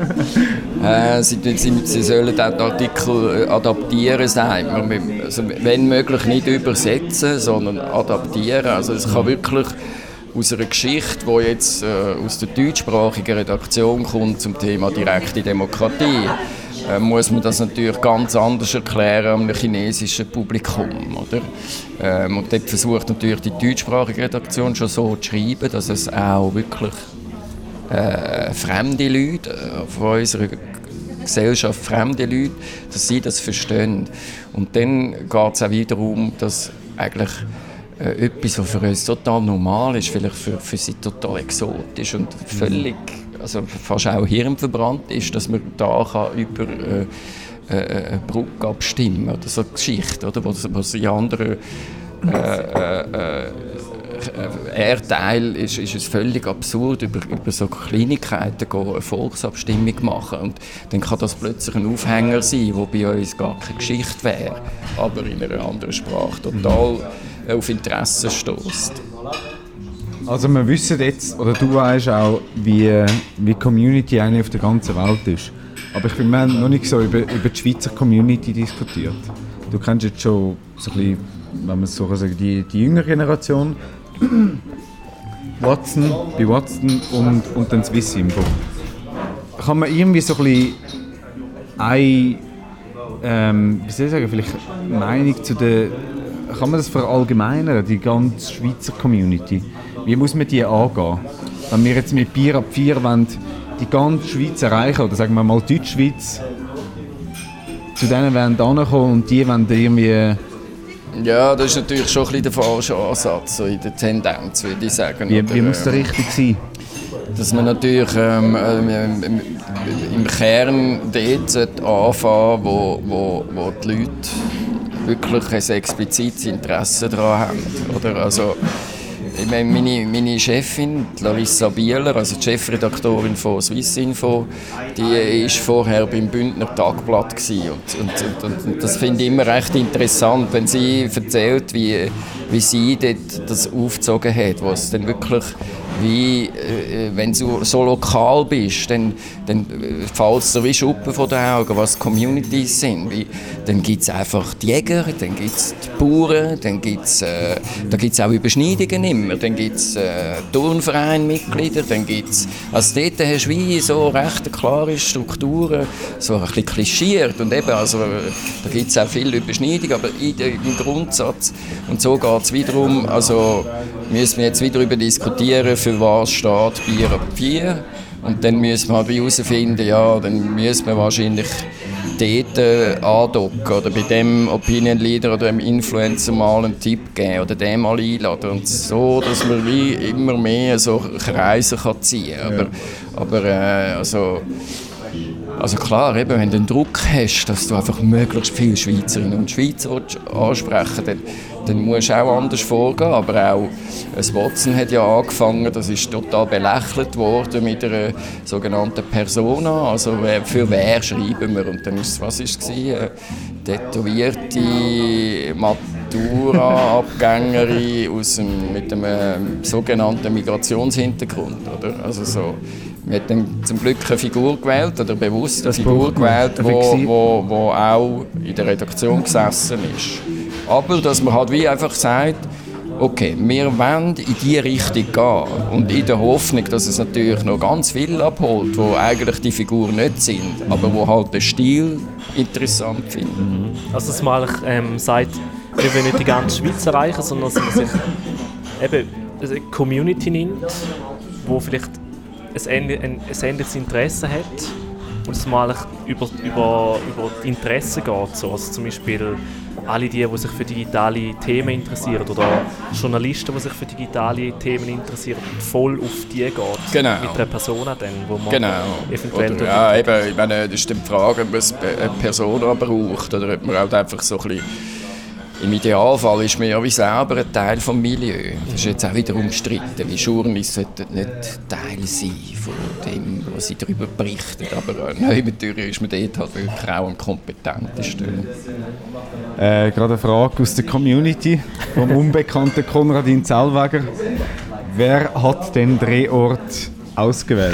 äh, sie, sie, sie sollen auch die Artikel adaptieren, sagt man. Also, wenn möglich nicht übersetzen, sondern adaptieren. Also es kann wirklich aus einer Geschichte, die jetzt äh, aus der deutschsprachigen Redaktion kommt zum Thema direkte Demokratie, äh, muss man das natürlich ganz anders erklären einem chinesischen Publikum. Oder? Ähm, und dort versucht natürlich die deutschsprachige Redaktion schon so zu schreiben, dass es auch wirklich Äh, fremde Leute, äh, von unserer Gesellschaft fremde Leute, dass sie das verstehen. Und dann geht es auch wieder um, dass eigentlich äh, etwas, was für uns total normal ist, vielleicht für, für sie total exotisch und völlig, also fast auch hirnverbrannt ist, dass man da kann über äh, äh, eine Brücke abstimmen oder so eine Geschichte, oder, wo, wo sie andere äh, äh, Erdteil ist, ist es völlig absurd, über, über so Kleinigkeiten eine Volksabstimmung machen. Und dann kann das plötzlich ein Aufhänger sein, der bei uns gar keine Geschichte wäre, aber in einer anderen Sprache total auf Interesse stößt. Also wir wissen jetzt, oder du weißt auch, wie, wie die Community eigentlich auf der ganzen Welt ist. Aber ich finde, wir haben noch nicht so über, über die Schweizer Community diskutiert. Du kennst jetzt schon so ein bisschen, wenn man so sagen, die, die jüngere Generation. Watson, bei Watson und, und dann Swissinfo. Kann man irgendwie so ein bisschen eine, ähm, wie soll ich sagen, vielleicht Meinung zu der, kann man das verallgemeinern, die ganze Schweizer Community? Wie muss man die angehen? Wenn wir jetzt mit Bier ab vier wollen, die ganze Schweiz erreichen, oder sagen wir mal Deutschschweiz, zu denen wollen ankommen und die wollen irgendwie... Ja, das ist natürlich schon ein bisschen der falsche Ansatz, so in der Tendenz, würde ich sagen. Wie, Oder, wie muss das richtig sein? Dass man natürlich ähm, ähm, im, im Kern dort anfangen, wo, wo, wo die Leute wirklich ein explizites Interesse daran haben. Oder? Also, ich meine, meine, meine Chefin, Larissa Bieler, also die Chefredaktorin von Swissinfo, die war vorher beim Bündner Tagblatt gewesen. Und, und, und, und das finde ich immer recht interessant, wenn sie erzählt, wie, wie sie dort das aufgezogen hat, wo es dann wirklich wie, äh, wenn du so lokal bist, dann, dann fällt es dir wie Schuppen von den Augen, was Communities sind. Wie, dann gibt es einfach die Jäger, dann gibt es die Bauern, dann gibt es äh, da gibt's auch Überschneidungen immer, dann gibt es äh, Turnvereinmitglieder, dann gibt es, also dort hast du wie so recht klare Strukturen, so ein bisschen klischiert und eben, also da gibt es auch viele Überschneidungen, aber in, im Grundsatz, und so geht es wiederum, also müssen wir jetzt wieder darüber diskutieren, für was steht Bier ab vier. Und dann müssen wir halt herausfinden, ja, dann müssen wir wahrscheinlich dort äh, andocken oder bei dem Opinion Leader oder dem Influencer mal einen Tipp geben oder den mal einladen und so, dass man wie immer mehr so Kreise kann ziehen kann. Aber, aber äh, also, also klar, eben, wenn du den Druck hast, dass du einfach möglichst viele Schweizerinnen und Schweizer ansprechen willst, dann musst du auch anders vorgehen. Aber auch das Watson hat ja angefangen, das ist total belächelt worden mit einer sogenannten Persona. Also für wer schreiben wir? Und dann ist es, was war es? Eine tätowierte Matura-Abgängerin aus dem, mit einem sogenannten Migrationshintergrund. Oder? Also so. Wir haben dann zum Glück eine Figur gewählt, oder bewusst eine Figur gewählt, die wo, wo, wo auch in der Redaktion gesessen ist. Aber dass man halt wie einfach sagt, okay, wir wollen in diese Richtung gehen. Und in der Hoffnung, dass es natürlich noch ganz viel abholt, wo eigentlich die Figuren nicht sind, aber wo halt den Stil interessant finden. Also dass man ähm, sagt, wir wollen nicht die ganze Schweiz erreichen, sondern dass man sich eben eine Community nimmt, wo vielleicht ein, ein, ein ähnliches Interesse hat und dass man über, über, über die Interessen geht. So. Also zum Beispiel alle die, die sich für digitale Themen interessieren oder Journalisten, die sich für digitale Themen interessieren, voll auf die geht. Genau. Mit einer Persona, dann, wo man genau. eventuell... Oder, ja, eben, ich meine, das ist die Frage, ob man eine Persona braucht oder ob man halt einfach so ein bisschen... Im Idealfall ist man ja wie selber ein Teil des Milieus. Das ist jetzt auch wieder umstritten, wie Journalisten sollten nicht Teil sein von dem, was sie darüber berichten. Aber äh, natürlich ist man dort halt wirklich auch am kompetentesten. Äh, gerade eine Frage aus der Community vom unbekannten Konradin Zellweger. Wer hat den Drehort ausgewählt?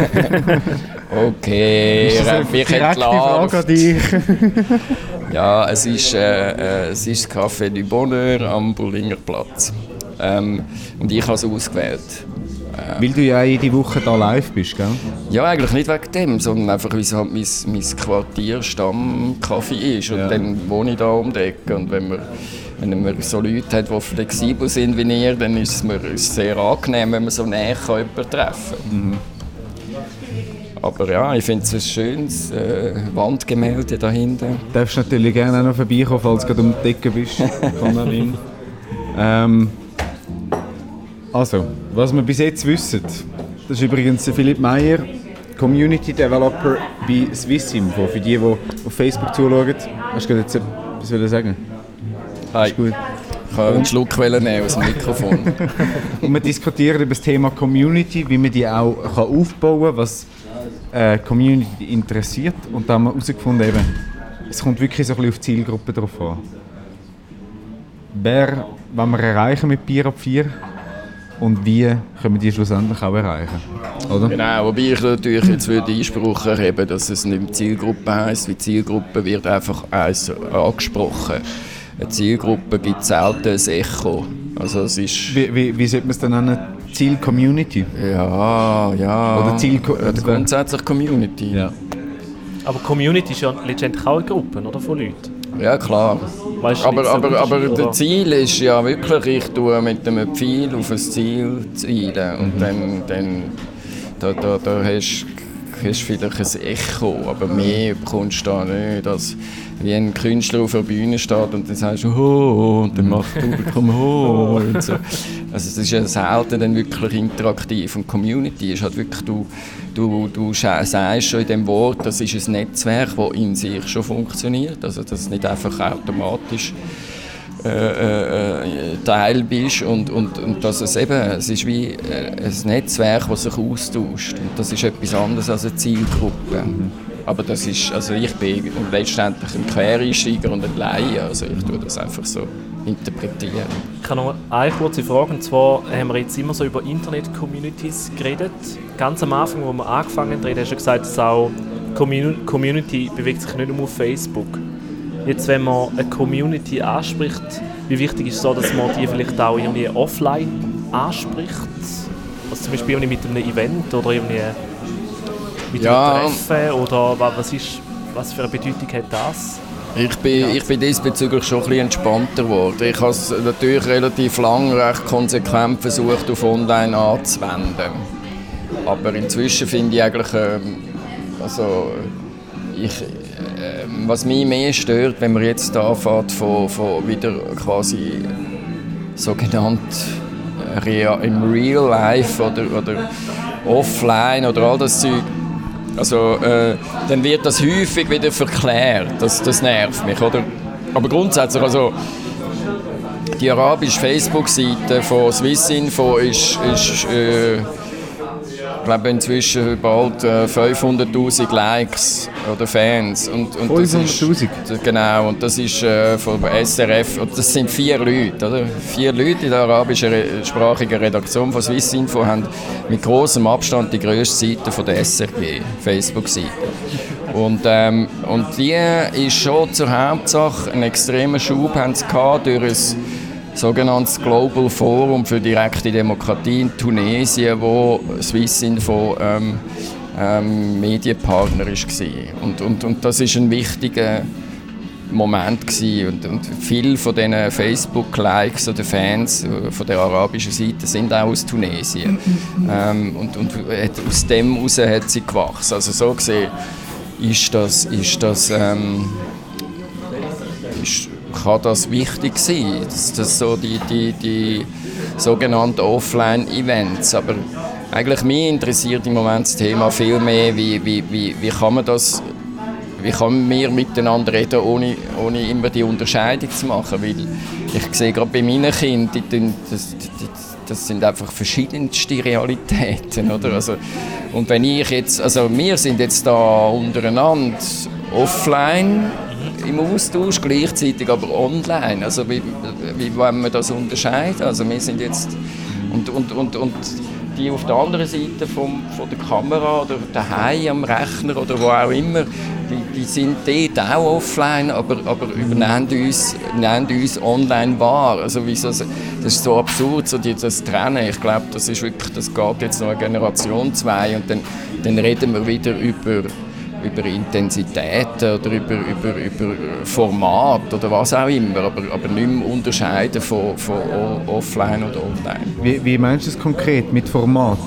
Okay, ist das eine direkte Frage an dich? Ja, es ist, äh, es ist das Café du Bonheur am Bullinger Platz. Ähm, und ich habe es ausgewählt. Äh, Weil du ja jede Woche da live bist, gell? Ja, eigentlich nicht wegen dem, sondern einfach, weil es halt mein, mein Quartier-Stamm-Café ist. Und ja. Dann wohne ich da um die Ecke. Und wenn man, wenn man so Leute hat, die flexibel sind wie ihr, dann ist es mir sehr angenehm, wenn man so näher jemanden treffen kann. Mhm. Aber ja, ich finde es ein schönes äh, Wandgemälde da hinten. Du darfst natürlich gerne auch noch vorbeikommen, falls du gerade um die Ecke bist. ähm, also, was wir bis jetzt wissen, das ist übrigens Philipp Meyer, Community Developer bei Swissinfo. Für die, die auf Facebook zuschauen, hast du jetzt etwas sagen? Hi. Ist gut. Ich kann einen Schluck nehmen aus dem Mikrofon. Und wir diskutieren über das Thema Community, wie man die auch aufbauen kann, was äh, Community interessiert. Und da haben wir herausgefunden, eben, es kommt wirklich so ein bisschen auf die Zielgruppe drauf an. Wer wollen wir erreichen mit Bier ab vier und wie können wir die schlussendlich auch erreichen? Oder? Genau, wobei ich natürlich jetzt würde Einspruch erheben, dass es nicht Zielgruppe heisst, weil die Zielgruppe wird einfach eins angesprochen. Eine Zielgruppe gibt selten ein Echo. Also es ist wie, wie, wie sollte man es denn nennen? Ziel-Community? Ja, ja. Oder Ziel ja, grundsätzlich Community. Ja. Aber Community ist ja letztendlich auch eine Gruppe, oder, von Leuten? Ja, klar. Weißt, aber aber, aber das Ziel ist ja wirklich, ich tue mit einem Pfeil auf ein Ziel zielen. Und mhm. dann, dann da, da, da hast du vielleicht ein Echo, aber mehr bekommst du da nicht. Dass, wie ein Künstler auf der Bühne steht und dann sagst du «Ho!» und dann macht das Publikum «Ho!» und so. Also es ist ja selten dann wirklich interaktiv. Und Community ist halt wirklich, du, du, du sagst schon in dem Wort, das ist ein Netzwerk, das in sich schon funktioniert. Also dass du nicht einfach automatisch äh, äh, Teil bist und, und, und dass es eben, es ist wie äh, ein Netzwerk, das sich austauscht. Und das ist etwas anderes als eine Zielgruppe. Aber das ist, also ich bin letztendlich ein Quereinsteiger und ein Laie, also ich tue das einfach so interpretieren. Ich habe noch eine kurze Frage, und zwar haben wir jetzt immer so über Internet-Communities geredet. Ganz am Anfang, als wir angefangen haben, hast du gesagt, dass auch Community bewegt sich nicht nur auf Facebook. Jetzt, wenn man eine Community anspricht, wie wichtig ist es so, dass man die vielleicht auch irgendwie offline anspricht? Also zum Beispiel mit einem Event oder irgendwie mit ja. einem Treffen, oder was, ist, was für eine Bedeutung hat das? Ich bin, ich bin diesbezüglich schon ein bisschen entspannter geworden. Ich habe es natürlich relativ lange recht konsequent versucht, auf online anzuwenden. Aber inzwischen finde ich eigentlich, ähm, also ich, was mich mehr stört, wenn man jetzt anfängt von, von wieder quasi sogenannt Real, im Real Life oder, oder offline oder all das Zeug, also äh, dann wird das häufig wieder verklärt. Das, das nervt mich, oder? Aber grundsätzlich, also die arabische Facebook-Seite von Swissinfo ist, ist äh, ich glaube inzwischen bald äh, fünfhunderttausend Likes oder Fans. Und, und fünfhunderttausend? Genau, und das ist äh, von S R F, und das sind vier Leute, oder? Vier Leute in der arabischsprachigen Redaktion von Swissinfo haben mit großem Abstand die grösste Seite von der S R G, Facebook-Seite. Und, ähm, und die ist schon zur Hauptsache einen extremen Schub haben sie gehabt durch ein sogenanntes Global Forum für direkte Demokratie in Tunesien, wo Swissinfo ähm, ähm, Medienpartner war. Und, und, und das war ein wichtiger Moment gewesen. Und, und viele von diesen Facebook-Likes oder Fans von der arabischen Seite sind auch aus Tunesien. ähm, und, und aus dem heraus hat sie gewachsen. Also so gesehen ist das, ist das ähm, ist, kann das wichtig sein, dass das so die, die, die sogenannten Offline-Events. Aber eigentlich mich interessiert im Moment das Thema viel mehr, wie, wie, wie, wie kann man das, wie kann wir miteinander reden, ohne, ohne immer die Unterscheidung zu machen. Weil ich sehe gerade bei meinen Kindern, das, das, das sind einfach verschiedenste Realitäten, oder? Also, und wenn ich jetzt, also wir sind jetzt da untereinander offline im Austausch, gleichzeitig aber online. Also wie, wie wollen wir das unterscheiden? Also wir sind jetzt und, und, und, und die auf der anderen Seite vom, von der Kamera oder daheim am Rechner oder wo auch immer, die, die sind dort auch offline, aber, aber übernehmen uns, nehmen uns online wahr. Also wie so, das ist so absurd, so die, das Trennen. Ich glaube, das ist wirklich, das geht jetzt noch eine Generation, zwei und dann, dann reden wir wieder über über Intensitäten oder über, über, über Format oder was auch immer, aber, aber nicht mehr unterscheiden von, von offline oder online. Wie, wie meinst du das konkret mit Format?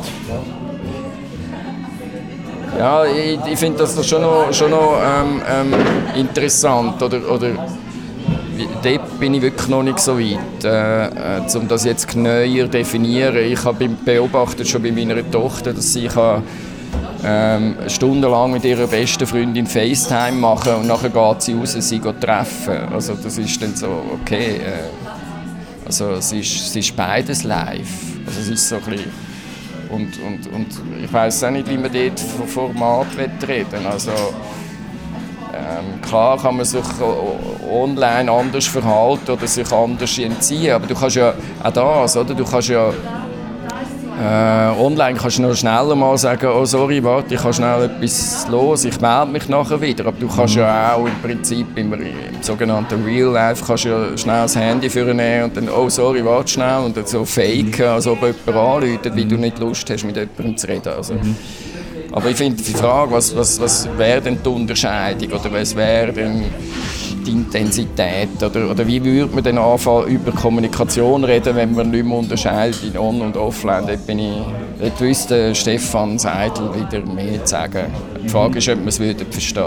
Ja, ich, ich finde das schon noch, schon noch ähm, ähm, interessant, oder, oder dort bin ich wirklich noch nicht so weit, äh, äh, um das jetzt neuer zu definieren. Ich habe beobachtet schon bei meiner Tochter, dass sie kann, ähm, stundenlang mit ihrer besten Freundin FaceTime machen und nachher geht sie raus, sie geht treffen. Also das ist dann so, okay, äh, also es ist, es ist beides live. Also es ist so ein bisschen, und, und, und ich weiss auch nicht, wie man dort von Format reden will. Also ähm, klar kann man sich online anders verhalten oder sich anders entziehen, aber du kannst ja auch das, oder? Du kannst ja Äh, online kannst du noch schneller mal sagen, oh sorry, warte, ich habe schnell etwas los, ich melde mich nachher wieder. Aber du kannst ja auch im Prinzip im, im sogenannten Real Life kannst ja schnell das Handy vornehmen und dann, oh sorry, warte schnell und dann so faken, als ob jemand anruft, weil du nicht Lust hast, mit jemandem zu reden. Also, mhm. Aber ich finde die Frage, was, was, was wäre denn die Unterscheidung oder was wäre denn die Intensität oder, oder wie würde man denn anfangen über Kommunikation reden, wenn man nicht mehr unterscheidet in On- und Offline? Dort bin ich, dort wüsste Stefan Seidel wieder mehr zu sagen. Die Frage ist, ob man es würde verstehen.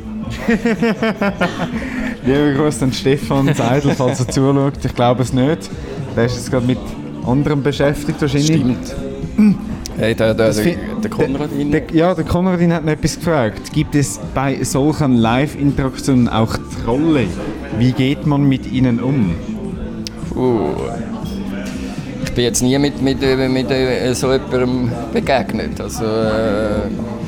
Lieber Gruß an Stefan Seidel, falls er zuschaut. Ich glaube es nicht. Der ist jetzt gerade mit anderem beschäftigt wahrscheinlich. Stimmt. Hey, der, der, der, der Konradin. Der, ja, der Konradin hat noch etwas gefragt. Gibt es bei solchen Live-Interaktionen auch Trolle? Wie geht man mit ihnen um? Uh. Ich bin jetzt nie mit, mit, mit, mit so jemandem begegnet. Also, äh,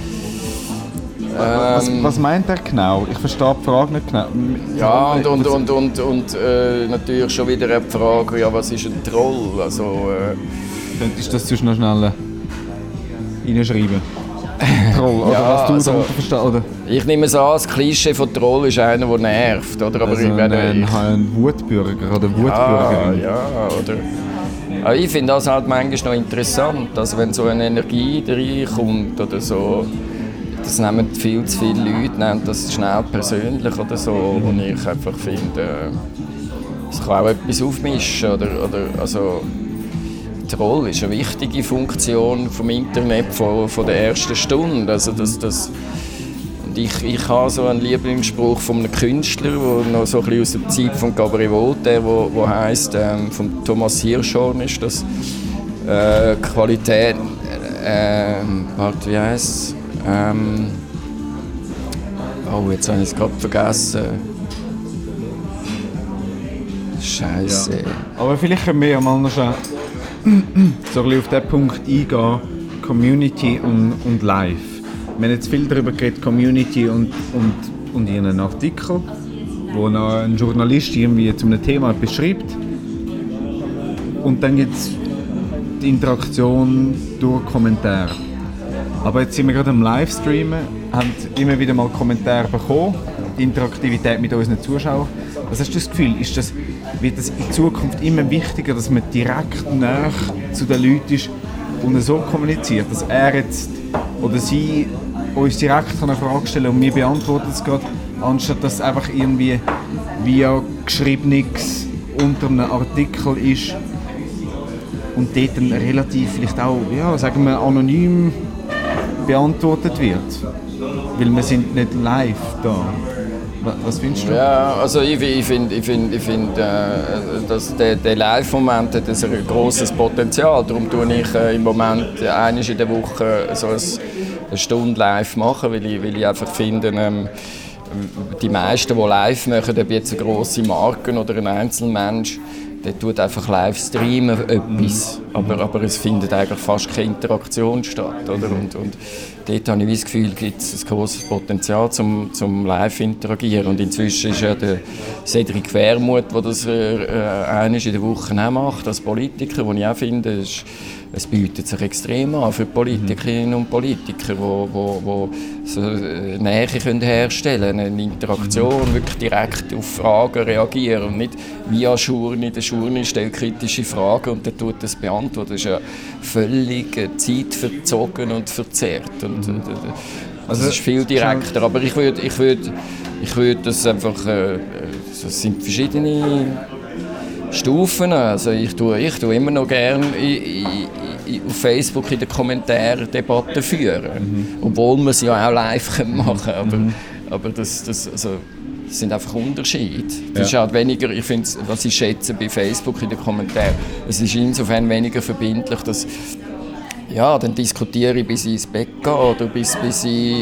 was, ähm, was meint er genau? Ich verstehe die Frage nicht genau. Ja, und, und, und, und, und äh, natürlich schon wieder eine Frage, ja, was ist ein Troll? Also, äh, könntest du das sonst noch schnell reinschreiben? Troll, oder ja, was du also, darunter verstehst, oder? Ich nehme es an, das Klischee von Troll ist einer, der nervt, oder? Aber also ich werde, ein, ich, ein Wutbürger oder Wutbürgerin. Ja, ja, oder? Aber ich finde das halt manchmal noch interessant, also wenn so eine Energie reinkommt oder so, das nehmen viel zu viele Leute, nehmen das schnell persönlich oder so, wo ich einfach finde, es kann auch etwas aufmischen, oder, oder also Troll ist eine wichtige Funktion vom Internet von, von der ersten Stunde. Also das, das, ich, ich habe so einen Lieblingsspruch von einem Künstler, der noch so ein bisschen aus der Zeit von Gabriel Voltaire, wo, wo heisst, ähm, von Thomas Hirschhorn ist das, äh, Qualität, äh, warte, wie heisst es? Ähm, oh, jetzt habe ich es gerade vergessen. Scheiße. Ja. Aber vielleicht können wir ja mal noch so ein bisschen auf den Punkt eingehen, Community und, und Live. Wir haben jetzt viel darüber geredet, Community und, und, und ihren Artikel, wo noch ein Journalist irgendwie zu einem Thema etwas schreibt. Und dann gibt es die Interaktion durch Kommentare. Aber jetzt sind wir gerade am Livestreamen, haben immer wieder mal Kommentare bekommen, die Interaktivität mit unseren Zuschauern. Was hast du das Gefühl? Ist das, wird das in Zukunft immer wichtiger, dass man direkt näher zu den Leuten ist und so kommuniziert, dass er jetzt oder sie uns direkt eine Frage stellen und wir beantworten es gerade, anstatt dass es einfach irgendwie via Geschriebenes unter einem Artikel ist und dort dann relativ vielleicht auch, ja, sagen wir, anonym beantwortet wird. Weil wir sind nicht live da. Was findest du? Ja, also ich, ich finde, ich find, ich find, äh, dass der, der Live-Moment hat ein grosses Potenzial. Darum tue ich äh, im Moment einmal in der Woche so ein, eine Stunde live machen, weil ich, weil ich einfach finde, ähm, die meisten, die live machen, ob jetzt eine grosse Marke oder ein Einzelmensch, der tut einfach live streamen etwas, aber, aber es findet eigentlich fast keine Interaktion statt. Oder? Und, und dort habe ich das Gefühl, gibt es ein grosses Potenzial zum, zum live interagieren. Und inzwischen ist ja der Cedric Wermuth, der das äh, einmal in der Woche auch macht, als Politiker, den ich auch finde, ist, es bietet sich extrem an für Politikerinnen und Politiker, die wo, wo, wo so Nähe können herstellen können, eine Interaktion, wirklich direkt auf Fragen reagieren und nicht via Journey. Der Journey stellt kritische Fragen und der tut das beantworten. Das ist ja völlig zeitverzogen und verzerrt. Und, mhm. Also es ist viel direkter, aber ich würde ich würd, ich würd das einfach, äh, das sind verschiedene Stufen. Also ich tue, ich tue immer noch gerne auf Facebook in den Kommentaren Debatten führen, mhm. obwohl man sie ja auch live machen kann. Aber, mhm. aber das, das, also, das sind einfach Unterschiede. Das ja. ist halt weniger, ich finde, was ich schätze bei Facebook in den Kommentaren, es ist insofern weniger verbindlich, dass ja, dann diskutiere ich, bis ich ins Bett gehe oder bis, bis ich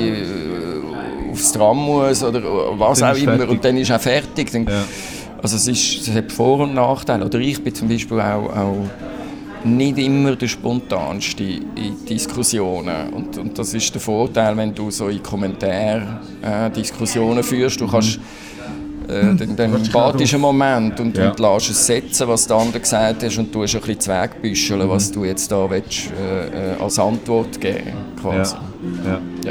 äh, aufs Tram muss oder was dann auch immer fertig. Und dann ist auch fertig. Dann, ja. Also es, ist, es hat Vor- und Nachteile. Oder ich bin zum Beispiel auch, auch nicht immer der Spontanste in Diskussionen. Und, und das ist der Vorteil, wenn du so in Kommentaren äh, Diskussionen führst. Du kannst äh, dann, dann wartest einen Moment und, ja. und lässt es setzen, was der andere gesagt hat, und tust ein bisschen zweckbüscheln, mhm. was du jetzt da willst, äh, als Antwort geben quasi. Ja. Ja. Ja.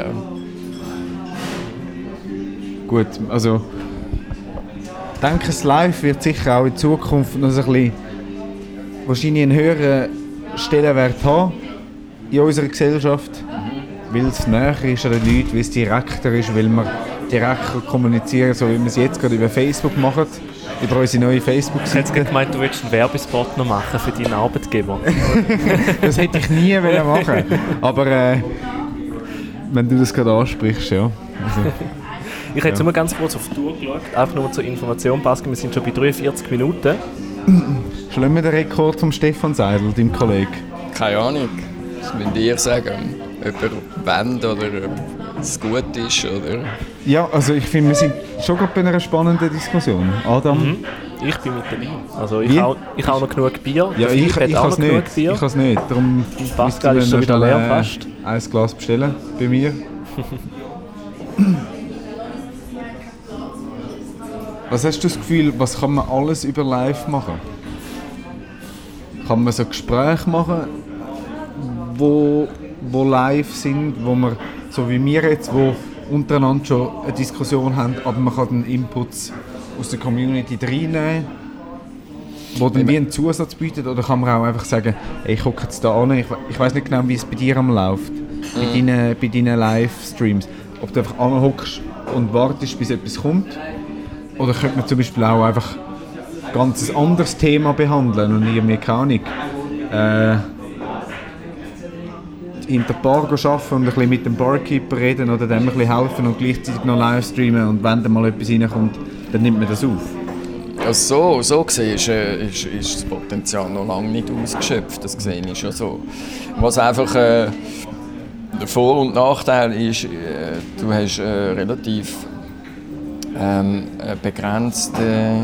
Gut, also ich denke, das Live wird sicher auch in Zukunft noch so ein bisschen, wahrscheinlich einen höheren Stellenwert haben in unserer Gesellschaft, mhm. weil es näher ist an den Leuten, weil es direkter ist, weil wir direkt kommunizieren, so wie wir es jetzt gerade über Facebook machen, über unsere neue Facebook-Seite. Ich hätte gemeint, du willst einen Werbespot noch machen für deinen Arbeitgeber. Das hätte ich nie machen, aber äh, wenn du das gerade ansprichst, ja. Also. Ich habe jetzt ja. nur ganz kurz auf die Tour geschaut, einfach nur zur Information, Pascal, wir sind schon bei dreiundvierzig Minuten. Schlagen wir den Rekord vom Stefan Seidel, deinem Kollegen? Keine Ahnung, das müsst ihr sagen, ob er wendet oder ob es gut ist. Oder? Ja, also ich finde, wir sind schon gerade bei einer spannenden Diskussion. Adam? Mhm. Ich bin mit dabei. Also ich habe auch noch genug Bier. Ja, ich, ich, ich habe es nicht. Bier. Ich habe es nicht. Darum Pascal ist schon wieder leer fast. Ein Glas bestellen bei mir. Was hast du das Gefühl, was kann man alles über live machen? Kann man so Gespräche machen, wo, wo live sind, wo man, so wie wir jetzt, wo untereinander schon eine Diskussion haben, aber man kann dann Inputs aus der Community reinnehmen, wo dann wie einen Zusatz bietet, oder kann man auch einfach sagen, hey, ich gucke jetzt da an, ich, ich weiss nicht genau, wie es bei dir am läuft, mhm. bei deinen, bei deinen Livestreams, ob du einfach anhockst und wartest, bis etwas kommt. Oder könnte man zum Beispiel auch einfach ein ganz anderes Thema behandeln und irgendwie keine Ahnung. Äh, hinter der Bar arbeiten und ein bisschen mit dem Barkeeper reden oder dem ein bisschen helfen und gleichzeitig noch live streamen und wenn dann mal etwas reinkommt, dann nimmt man das auf. Also so, so gesehen ist, äh, ist, ist das Potenzial noch lange nicht ausgeschöpft, das sehe ich schon so. Was einfach äh, der Vor- und Nachteil ist, äh, du hast äh, relativ ähm, begrenzte,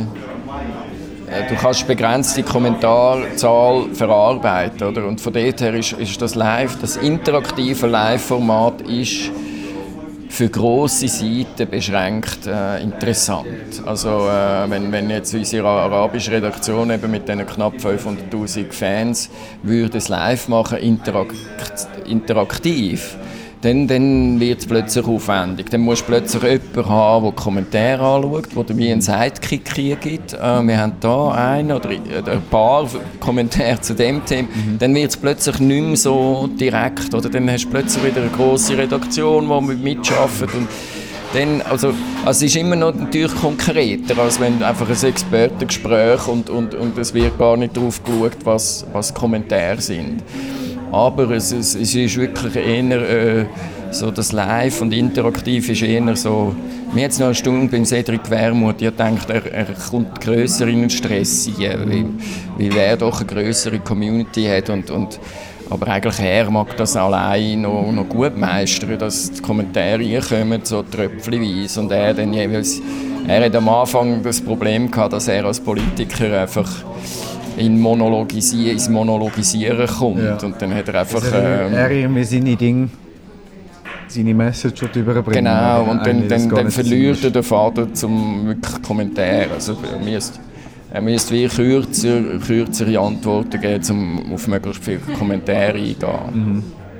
äh, du kannst begrenzte Kommentarzahl verarbeiten, oder? Und von dort her ist, ist das Live, das interaktive Live-Format ist für grosse Seiten beschränkt äh, interessant. Also äh, wenn, wenn jetzt unsere arabische Redaktion eben mit diesen knapp fünfhunderttausend Fans würde das live machen, interakt, interaktiv, dann, dann wird es plötzlich aufwendig. Dann musst du plötzlich jemanden haben, der Kommentare anschaut, der dir wie einen Sidekick gibt. Äh, wir haben hier einen oder ein paar Kommentare zu dem Thema. Mhm. Dann wird es plötzlich nicht mehr so direkt. Oder dann hast du plötzlich wieder eine grosse Redaktion, die mitarbeitet. Und dann, also, also es ist immer noch natürlich konkreter, als wenn einfach ein Expertengespräch und, und, und es wird gar nicht darauf geschaut, was, was Kommentare sind. Aber es, es, es ist wirklich eher äh, so, das Live und Interaktiv ist eher so. Mir jetzt noch eine Stunde beim Cedric Wermuth, ich dachte, er, er kommt grösser in den Stress rein, weil, weil er doch eine grössere Community hat. Und, und, aber eigentlich er mag das allein noch, noch gut meistern, dass die Kommentare reinkommen, so tröpfchenweise. Und er dann jeweils, er hat am Anfang das Problem gehabt, dass er als Politiker einfach in Monologisi- ins Monologisieren kommt. Ja. Und dann hat er einfach... Also er, ähm, er irgendwie seine Dinge, seine Message überbringen. Genau, und dann, dann, dann verliert er den Faden zum wirklich Kommentar. Also er müsste, er müsste wie kürzer, kürzere Antworten geben, um auf möglichst viele Kommentare eingehen. Mhm.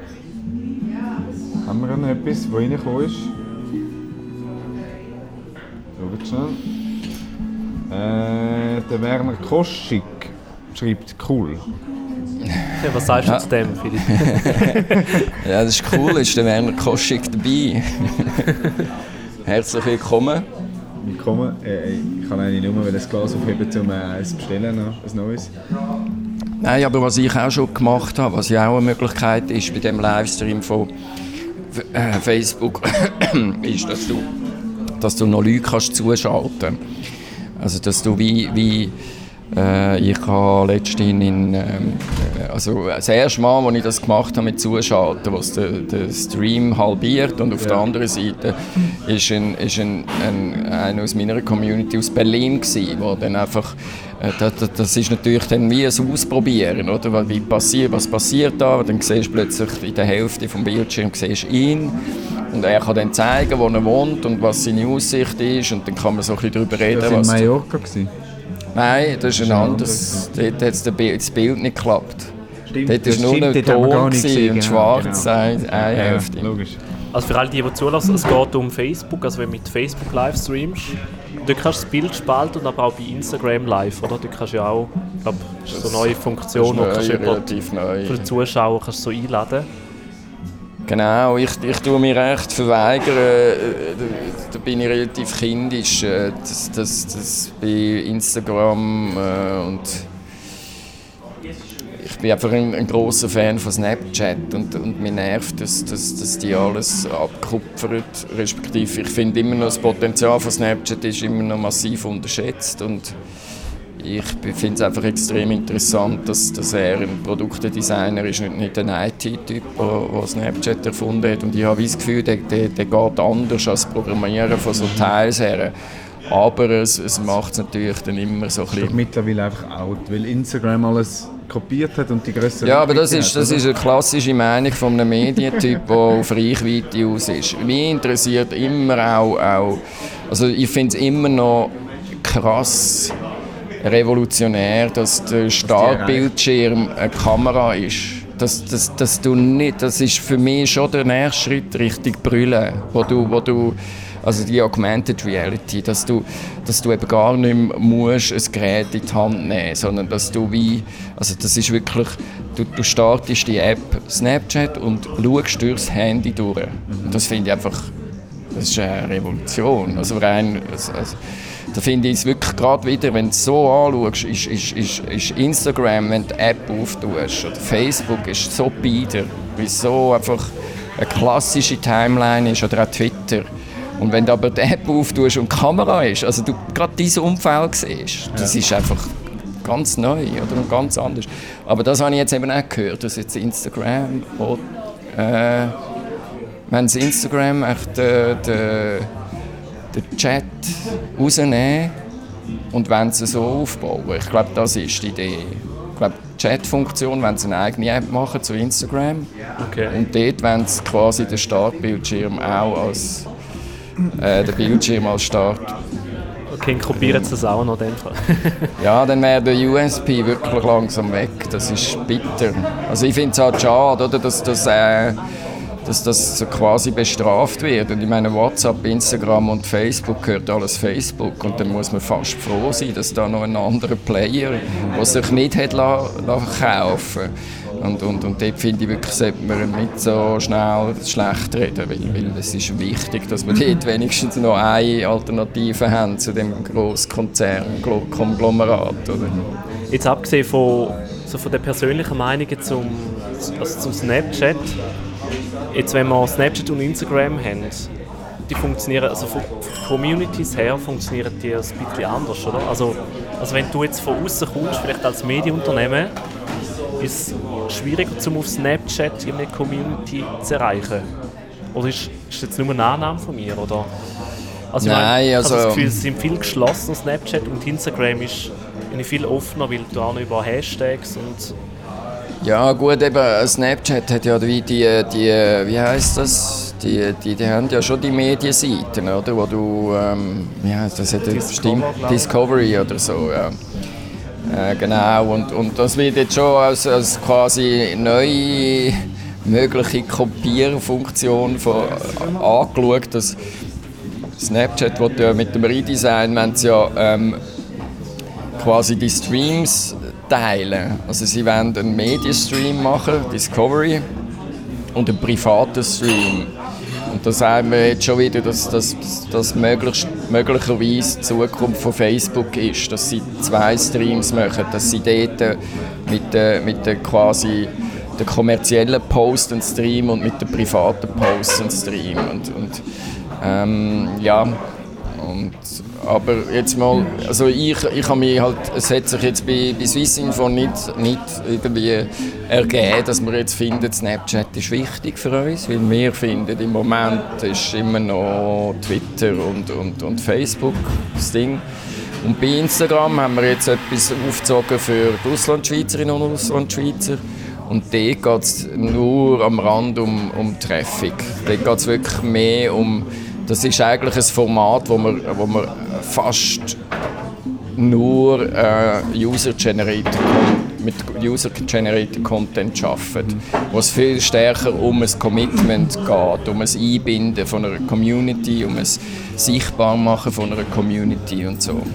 Haben wir noch etwas, das reingekommen ist? Schaut schnell. Äh, der Werner Koschig schreibt cool. Ja, was sagst du ja zu dem, Philipp? Ja, das ist cool, ist der Werner Koschig dabei. Herzlich willkommen. Willkommen. Äh, ich kann eigentlich nur ein Glas aufheben, um eins zu bestellen, ein neues. Nein, aber was ich auch schon gemacht habe, was ja auch eine Möglichkeit ist bei dem Livestream von äh, Facebook, ist, dass du, dass du noch Leute kannst zuschalten kannst. Also, dass du wie... wie Äh, ich habe letztens in, ähm, also das erste Mal, als ich das gemacht habe mit Zuschalten, was den, den Stream halbiert und auf ja. der anderen Seite ist ein, ist ein, ein, einer aus meiner Community aus Berlin gewesen, wo dann einfach, äh, das, das ist natürlich dann wie ein Ausprobieren, oder? Wie passiert, was passiert da? Dann siehst du plötzlich in der Hälfte vom Bildschirm siehst ihn. Und er kann dann zeigen, wo er wohnt und was seine Aussicht ist, und dann kann man so ein bisschen darüber reden. Das war in Mallorca gewesen. Nein, das ist ein anderes. Dort hat das Bild nicht geklappt. Stimmt, dort war nur ein Ton und schwarz, genau. eine, eine Hälfte. Ja, logisch. Also für alle, die, die zulassen, es geht um Facebook. Also wenn du mit Facebook live streamst, dort kannst du das Bild spalten und aber auch bei Instagram live, oder? Dort kannst du ja auch, ich glaube, das ist so eine neue Funktion, das ist neu, du relativ neu. Für die Zuschauer kannst du so einladen. Genau, ich, ich tue mich recht verweigern, äh, da, da bin ich relativ kindisch, äh, das, das, das bei Instagram äh, und ich bin einfach ein, ein grosser Fan von Snapchat und, und mich nervt, dass, dass, dass die alles abkupfern, respektive ich finde immer noch, das Potenzial von Snapchat ist immer noch massiv unterschätzt und ich finde es einfach extrem interessant, dass, dass er ein Produktdesigner ist, nicht, nicht ein I T-Typ, der Snapchat erfunden hat. Und ich habe das Gefühl, der, der, der geht anders als das Programmieren von so Teils her. Aber es, es macht es natürlich dann immer so ein bisschen... Das ist doch mittlerweile einfach out, weil Instagram alles kopiert hat und die grösseren... Ja, aber das ist, das ist eine klassische Meinung von einem Medientyp, der auf Reichweite aus ist. Mich interessiert immer auch... auch also ich finde es immer noch krass... revolutionär, dass der Startbildschirm eine Kamera ist. Das, das, das, du nicht, das ist für mich schon der nächste Schritt Richtung Brille, wo du, wo du, also die Augmented Reality, dass du, dass du eben gar nicht mehr musst ein Gerät in die Hand nehmen, sondern dass du wie, also das ist wirklich, du, du startest die App Snapchat und schaust durchs Handy durch. Und das finde ich einfach, das ist eine Revolution. Also rein, also, also, da finde ich es wirklich gerade wieder, wenn du es so anschaust, ist, ist, ist, ist Instagram, wenn du die App auftust, oder Facebook ist so bieder, weil es so einfach eine klassische Timeline ist, oder auch Twitter. Und wenn du aber die App auftust und die Kamera ist, also du gerade dieses Umfeld siehst, das ja. ist einfach ganz neu oder ganz anders. Aber das habe ich jetzt eben auch gehört, dass jetzt Instagram, oh, äh, wenn sie Instagram echt den, den, den Chat rausnehmen und wenn sie so aufbauen. Ich glaube, das ist die Idee. Ich glaube, die Chat-Funktion, wenn sie eine eigene App machen zu Instagram. Okay. Und dort wenn sie quasi den Startbildschirm auch als äh, den Bildschirm als Start. Okay, kopieren sie das auch noch in dem Fall. Ja, dann wäre der U S P wirklich langsam weg. Das ist bitter. Also ich finde es halt schade, oder, dass, dass, äh, dass das so quasi bestraft wird. Und ich meine, WhatsApp, Instagram und Facebook gehört alles Facebook. Und dann muss man fast froh sein, dass da noch ein anderer Player, der sich nicht hat lassen, lassen kaufen. Und, und, und dort finde ich wirklich, sollte man nicht so schnell schlecht reden, weil, weil es ist wichtig, dass wir dort wenigstens noch eine Alternative haben zu dem grossen Konzern, Konglomerat. Oder? Jetzt abgesehen von, so von den persönlichen Meinungen zum, also zum Snapchat, jetzt wenn wir Snapchat und Instagram haben, die funktionieren, also von den Communities her funktionieren die ein bisschen anders, oder? Also, also wenn du jetzt von außen kommst, vielleicht als Medienunternehmen, ist es schwieriger, um auf Snapchat in eine Community zu erreichen? Oder ist das jetzt nur eine Annahme von mir? Oder? Also Nein, ich also... habe das Gefühl, es sind viel geschlossener Snapchat und Instagram ist viel offener, weil du auch noch über Hashtags und... Ja gut, eben Snapchat hat ja die, die, die wie heisst das? Die, die, die haben ja schon die Medienseiten, oder? Wo du, ähm, ja, das hat bestimmt Discovery oder so, ja. Äh, genau, und, und das wird jetzt schon als, als quasi neue mögliche Kopierfunktion von, äh, angeschaut, dass Snapchat will ja mit dem Redesign wenn sie ja ähm, quasi die Streams teilen. Also sie wollen einen Medienstream machen, Discovery, und einen privaten Stream. Und da sagen wir jetzt schon wieder, dass das dass möglichst, möglicherweise die Zukunft von Facebook ist, dass sie zwei Streams machen, dass sie dort mit der, mit der quasi der kommerziellen Post einen Stream und mit der privaten Post einen Stream. Und, und, ähm, ja, und, aber jetzt mal, also ich, ich habe mich halt, es hat sich jetzt bei, bei Swissinfo nicht, nicht irgendwie ergeben, dass wir jetzt finden, Snapchat ist wichtig für uns, weil wir finden, im Moment ist immer noch Twitter und, und, und Facebook das Ding. Und bei Instagram haben wir jetzt etwas aufgezogen für die Auslandschweizerinnen und Auslandschweizer. Und dort geht es nur am Rand um, um Traffic. Dort geht es wirklich mehr um... Das ist eigentlich ein Format, wo man, wo man fast nur äh, User-Generated mit User-Generated Content arbeitet, wo es viel stärker um ein Commitment geht, um ein Einbinden von einer Community, um ein Sichtbarmachen von einer Community und so.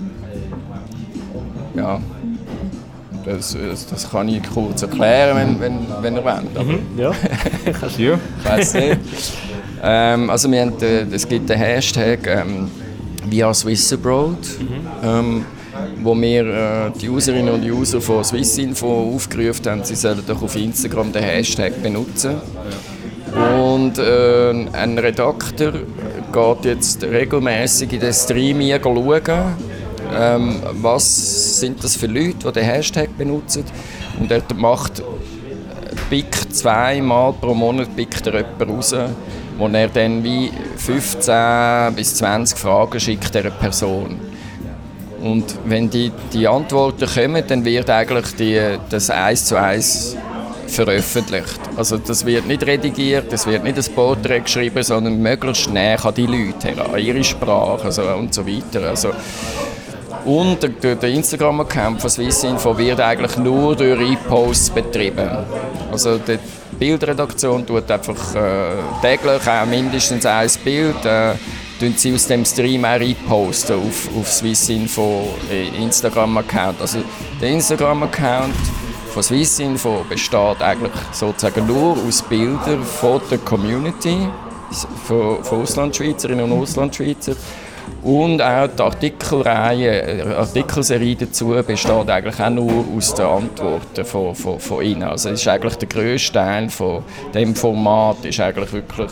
Ja, das, das kann ich kurz erklären, wenn, wenn, wenn ihr wollt. Mhm, ja, kannst du. Ich weiss nicht. Ähm, also wir haben, äh, es gibt den Hashtag ähm, via Swiss Abroad, mhm. ähm, wo wir äh, die Userinnen und User von Swissinfo aufgerufen haben, sie sollen doch auf Instagram den Hashtag benutzen. Und äh, ein Redakteur geht jetzt regelmäßig in den Stream schauen, ähm, was sind das für Leute, die den Hashtag benutzen. Und er macht pickt zweimal pro Monat pickt er jemanden raus, wo er dann wie fünfzehn bis zwanzig Fragen schickt dieser Person. Und wenn die, die Antworten kommen, dann wird eigentlich die, das eins zu eins veröffentlicht. Also das wird nicht redigiert, es wird nicht ein Porträt geschrieben, sondern möglichst näher an die Leute heran, an ihre Sprache also, und so weiter. Also, und der, der Instagram-Account von Swissinfo wird eigentlich nur durch E-Posts betrieben. Also die Bildredaktion tut einfach äh, täglich auch mindestens ein Bild, äh, tun sie aus dem Stream auch reposten auf, auf Swissinfo Instagram-Account. Also der Instagram-Account von Swissinfo besteht eigentlich sozusagen nur aus Bildern von der Community, von, von Auslandschweizerinnen und Auslandschweizern. Und auch die Artikelreihe, Artikelserie dazu besteht eigentlich auch nur aus den Antworten von, von, von Ihnen. Also es ist eigentlich der grösste Teil von dem Format ist eigentlich wirklich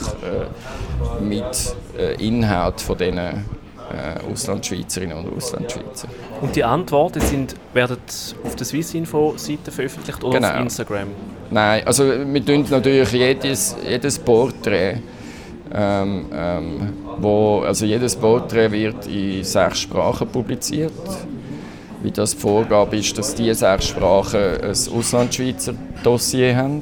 äh, mit äh, Inhalt von diesen äh, Auslandschweizerinnen und Auslandschweizer. Und die Antworten sind, werden auf der Swissinfo-Seite veröffentlicht oder genau. auf Instagram? Nein, also wir tun natürlich jedes, jedes Porträt Ähm, ähm, wo, also jedes Porträt wird in sechs Sprachen publiziert. Wie das die Vorgabe ist, dass diese sechs Sprachen ein Auslandschweizer Dossier haben.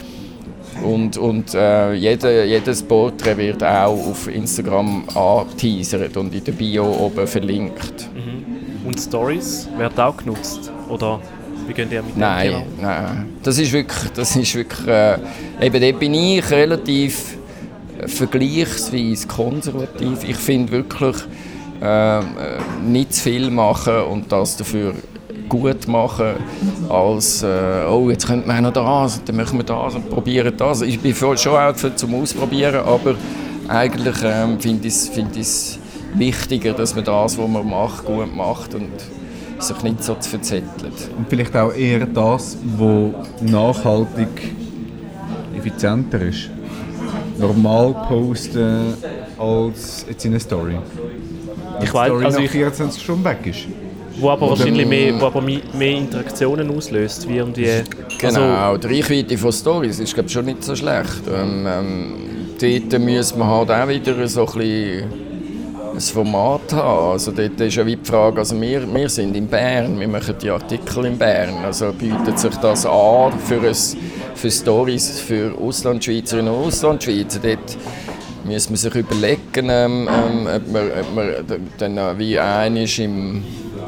Und, und äh, jede, jedes Porträt wird auch auf Instagram angeteasert und in der Bio oben verlinkt. Mhm. Und Stories werden auch genutzt? Oder wie gehen die mit dem Nein, Thema? nein. Das ist wirklich, das ist wirklich äh, eben dort bin ich relativ vergleichsweise konservativ. Ich finde wirklich, äh, nicht zu viel machen und das dafür gut machen, als äh, oh, jetzt könnte man noch das, dann machen wir das und probieren das. Ich bin schon auch für zum Ausprobieren, aber eigentlich äh, finde ich es find wichtiger, dass man das, was man macht, gut macht und sich nicht so zu verzetteln. Und vielleicht auch eher das, was nachhaltig effizienter ist. Normal posten als jetzt in einer Story. Ich weiß, Story also nach ich, vierundzwanzig Stunden weg ist. wo aber Oder wahrscheinlich wo- mehr, wo aber mehr, mehr Interaktionen auslöst, wie irgendwie... Genau, Also, die Reichweite von Stories ist glaub, schon nicht so schlecht. Ähm, ähm, dort müssen wir halt auch wieder so ein bisschen ein Format haben. Also dort ist ja wie die Frage, also wir, wir sind in Bern, wir machen die Artikel in Bern. Also bietet sich das an für, ein, für Stories für Auslandschweizerinnen und Auslandschweizer. Dort muss man sich überlegen, ähm, ähm, ob man, ob man dann wie ein ist im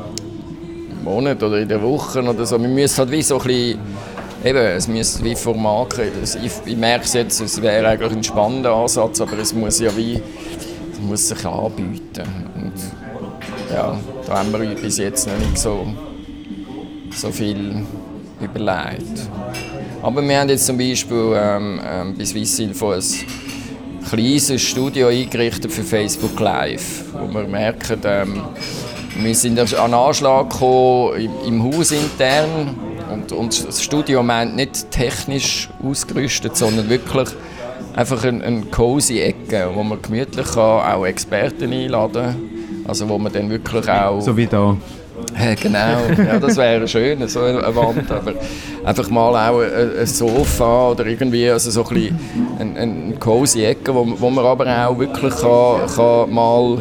Monat oder in der Woche oder so. Wir müssen halt wie so ein bisschen, eben, es müsste wie Format kriegen. Ich, ich merke es jetzt, es wäre eigentlich ein spannender Ansatz, aber es muss ja wie, es muss sich anbieten. Und ja, da haben wir bis jetzt noch nicht so, so viel überlegt. Aber wir haben jetzt zum Beispiel ähm, ähm, bei Swissinfo ein kleines Studio eingerichtet für Facebook Live, wo wir merken, ähm, wir sind an einen Anschlag gekommen, im, im Haus intern und, und das Studio meint nicht technisch ausgerüstet, sondern wirklich einfach eine, eine cozy Ecke, wo man gemütlich kann, auch Experten einladen kann, also wo man dann wirklich auch... So wie da. Ja, genau, ja, das wäre schön, so eine Wand, aber einfach mal auch ein, ein Sofa oder irgendwie also so ein bisschen eine, eine cozy Ecke, wo, wo man aber auch wirklich kann, kann mal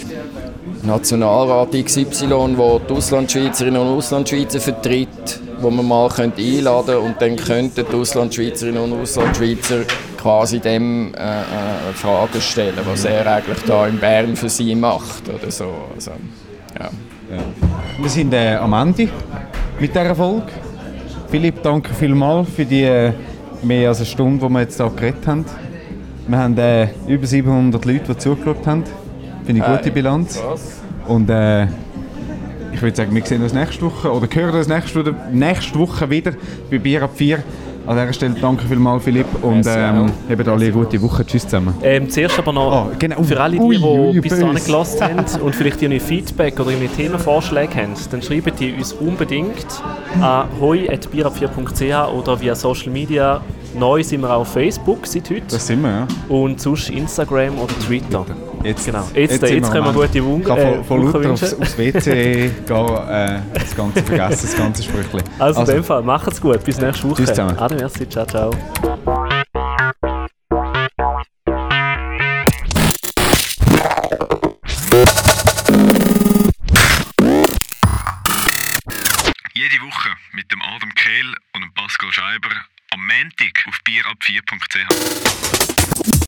Nationalrat X Y, der die Auslandschweizerinnen und Auslandschweizer vertritt, wo man mal könnte einladen könnte und dann könnten die Auslandschweizerinnen und Auslandschweizer quasi dem äh, äh, Fragen stellen, was er eigentlich da in Bern für sie macht oder so. Also, ja. Ja. Wir sind äh, am Ende mit dieser Folge. Philipp, danke vielmals für die äh, mehr als eine Stunde, die wir jetzt hier geredet haben. Wir haben äh, über siebenhundert Leute, die zugeschaut haben. Finde ich eine gute Bilanz. Und äh, ich würde sagen, wir sehen uns nächste Woche oder hören uns nächste Woche, nächste Woche wieder bei Bier ab vier. An dieser Stelle danke vielmals, Philipp, und ähm, habt alle eine gute Woche. Tschüss zusammen. Ähm, zuerst aber noch Oh, genau. für alle, die, Ui, die ui, bis böse. dahin gelassen haben und vielleicht irgendwie Feedback oder irgendwie Themenvorschläge haben, dann schreiben die uns unbedingt an hoi at bier ab vier punkt c h oder via Social Media. Neu sind wir auch auf Facebook seit heute. Das sind wir, ja. Und sonst Instagram oder Twitter. Jetzt, Genau. Jetzt, jetzt, jetzt können wir gute Wun- Ich kann äh, von, von Woche Luther aufs, wünschen. aufs W C gehen, äh, das Ganze vergessen, das ganze Sprüchli. Also, in dem Fall, macht's gut. Bis nächste Woche. Tschüss zusammen. Ade, merci. Ciao, ciao. Jede Woche mit dem Adam Kehl und dem Pascal Scheiber am Montag auf bier ab vier punkt c h.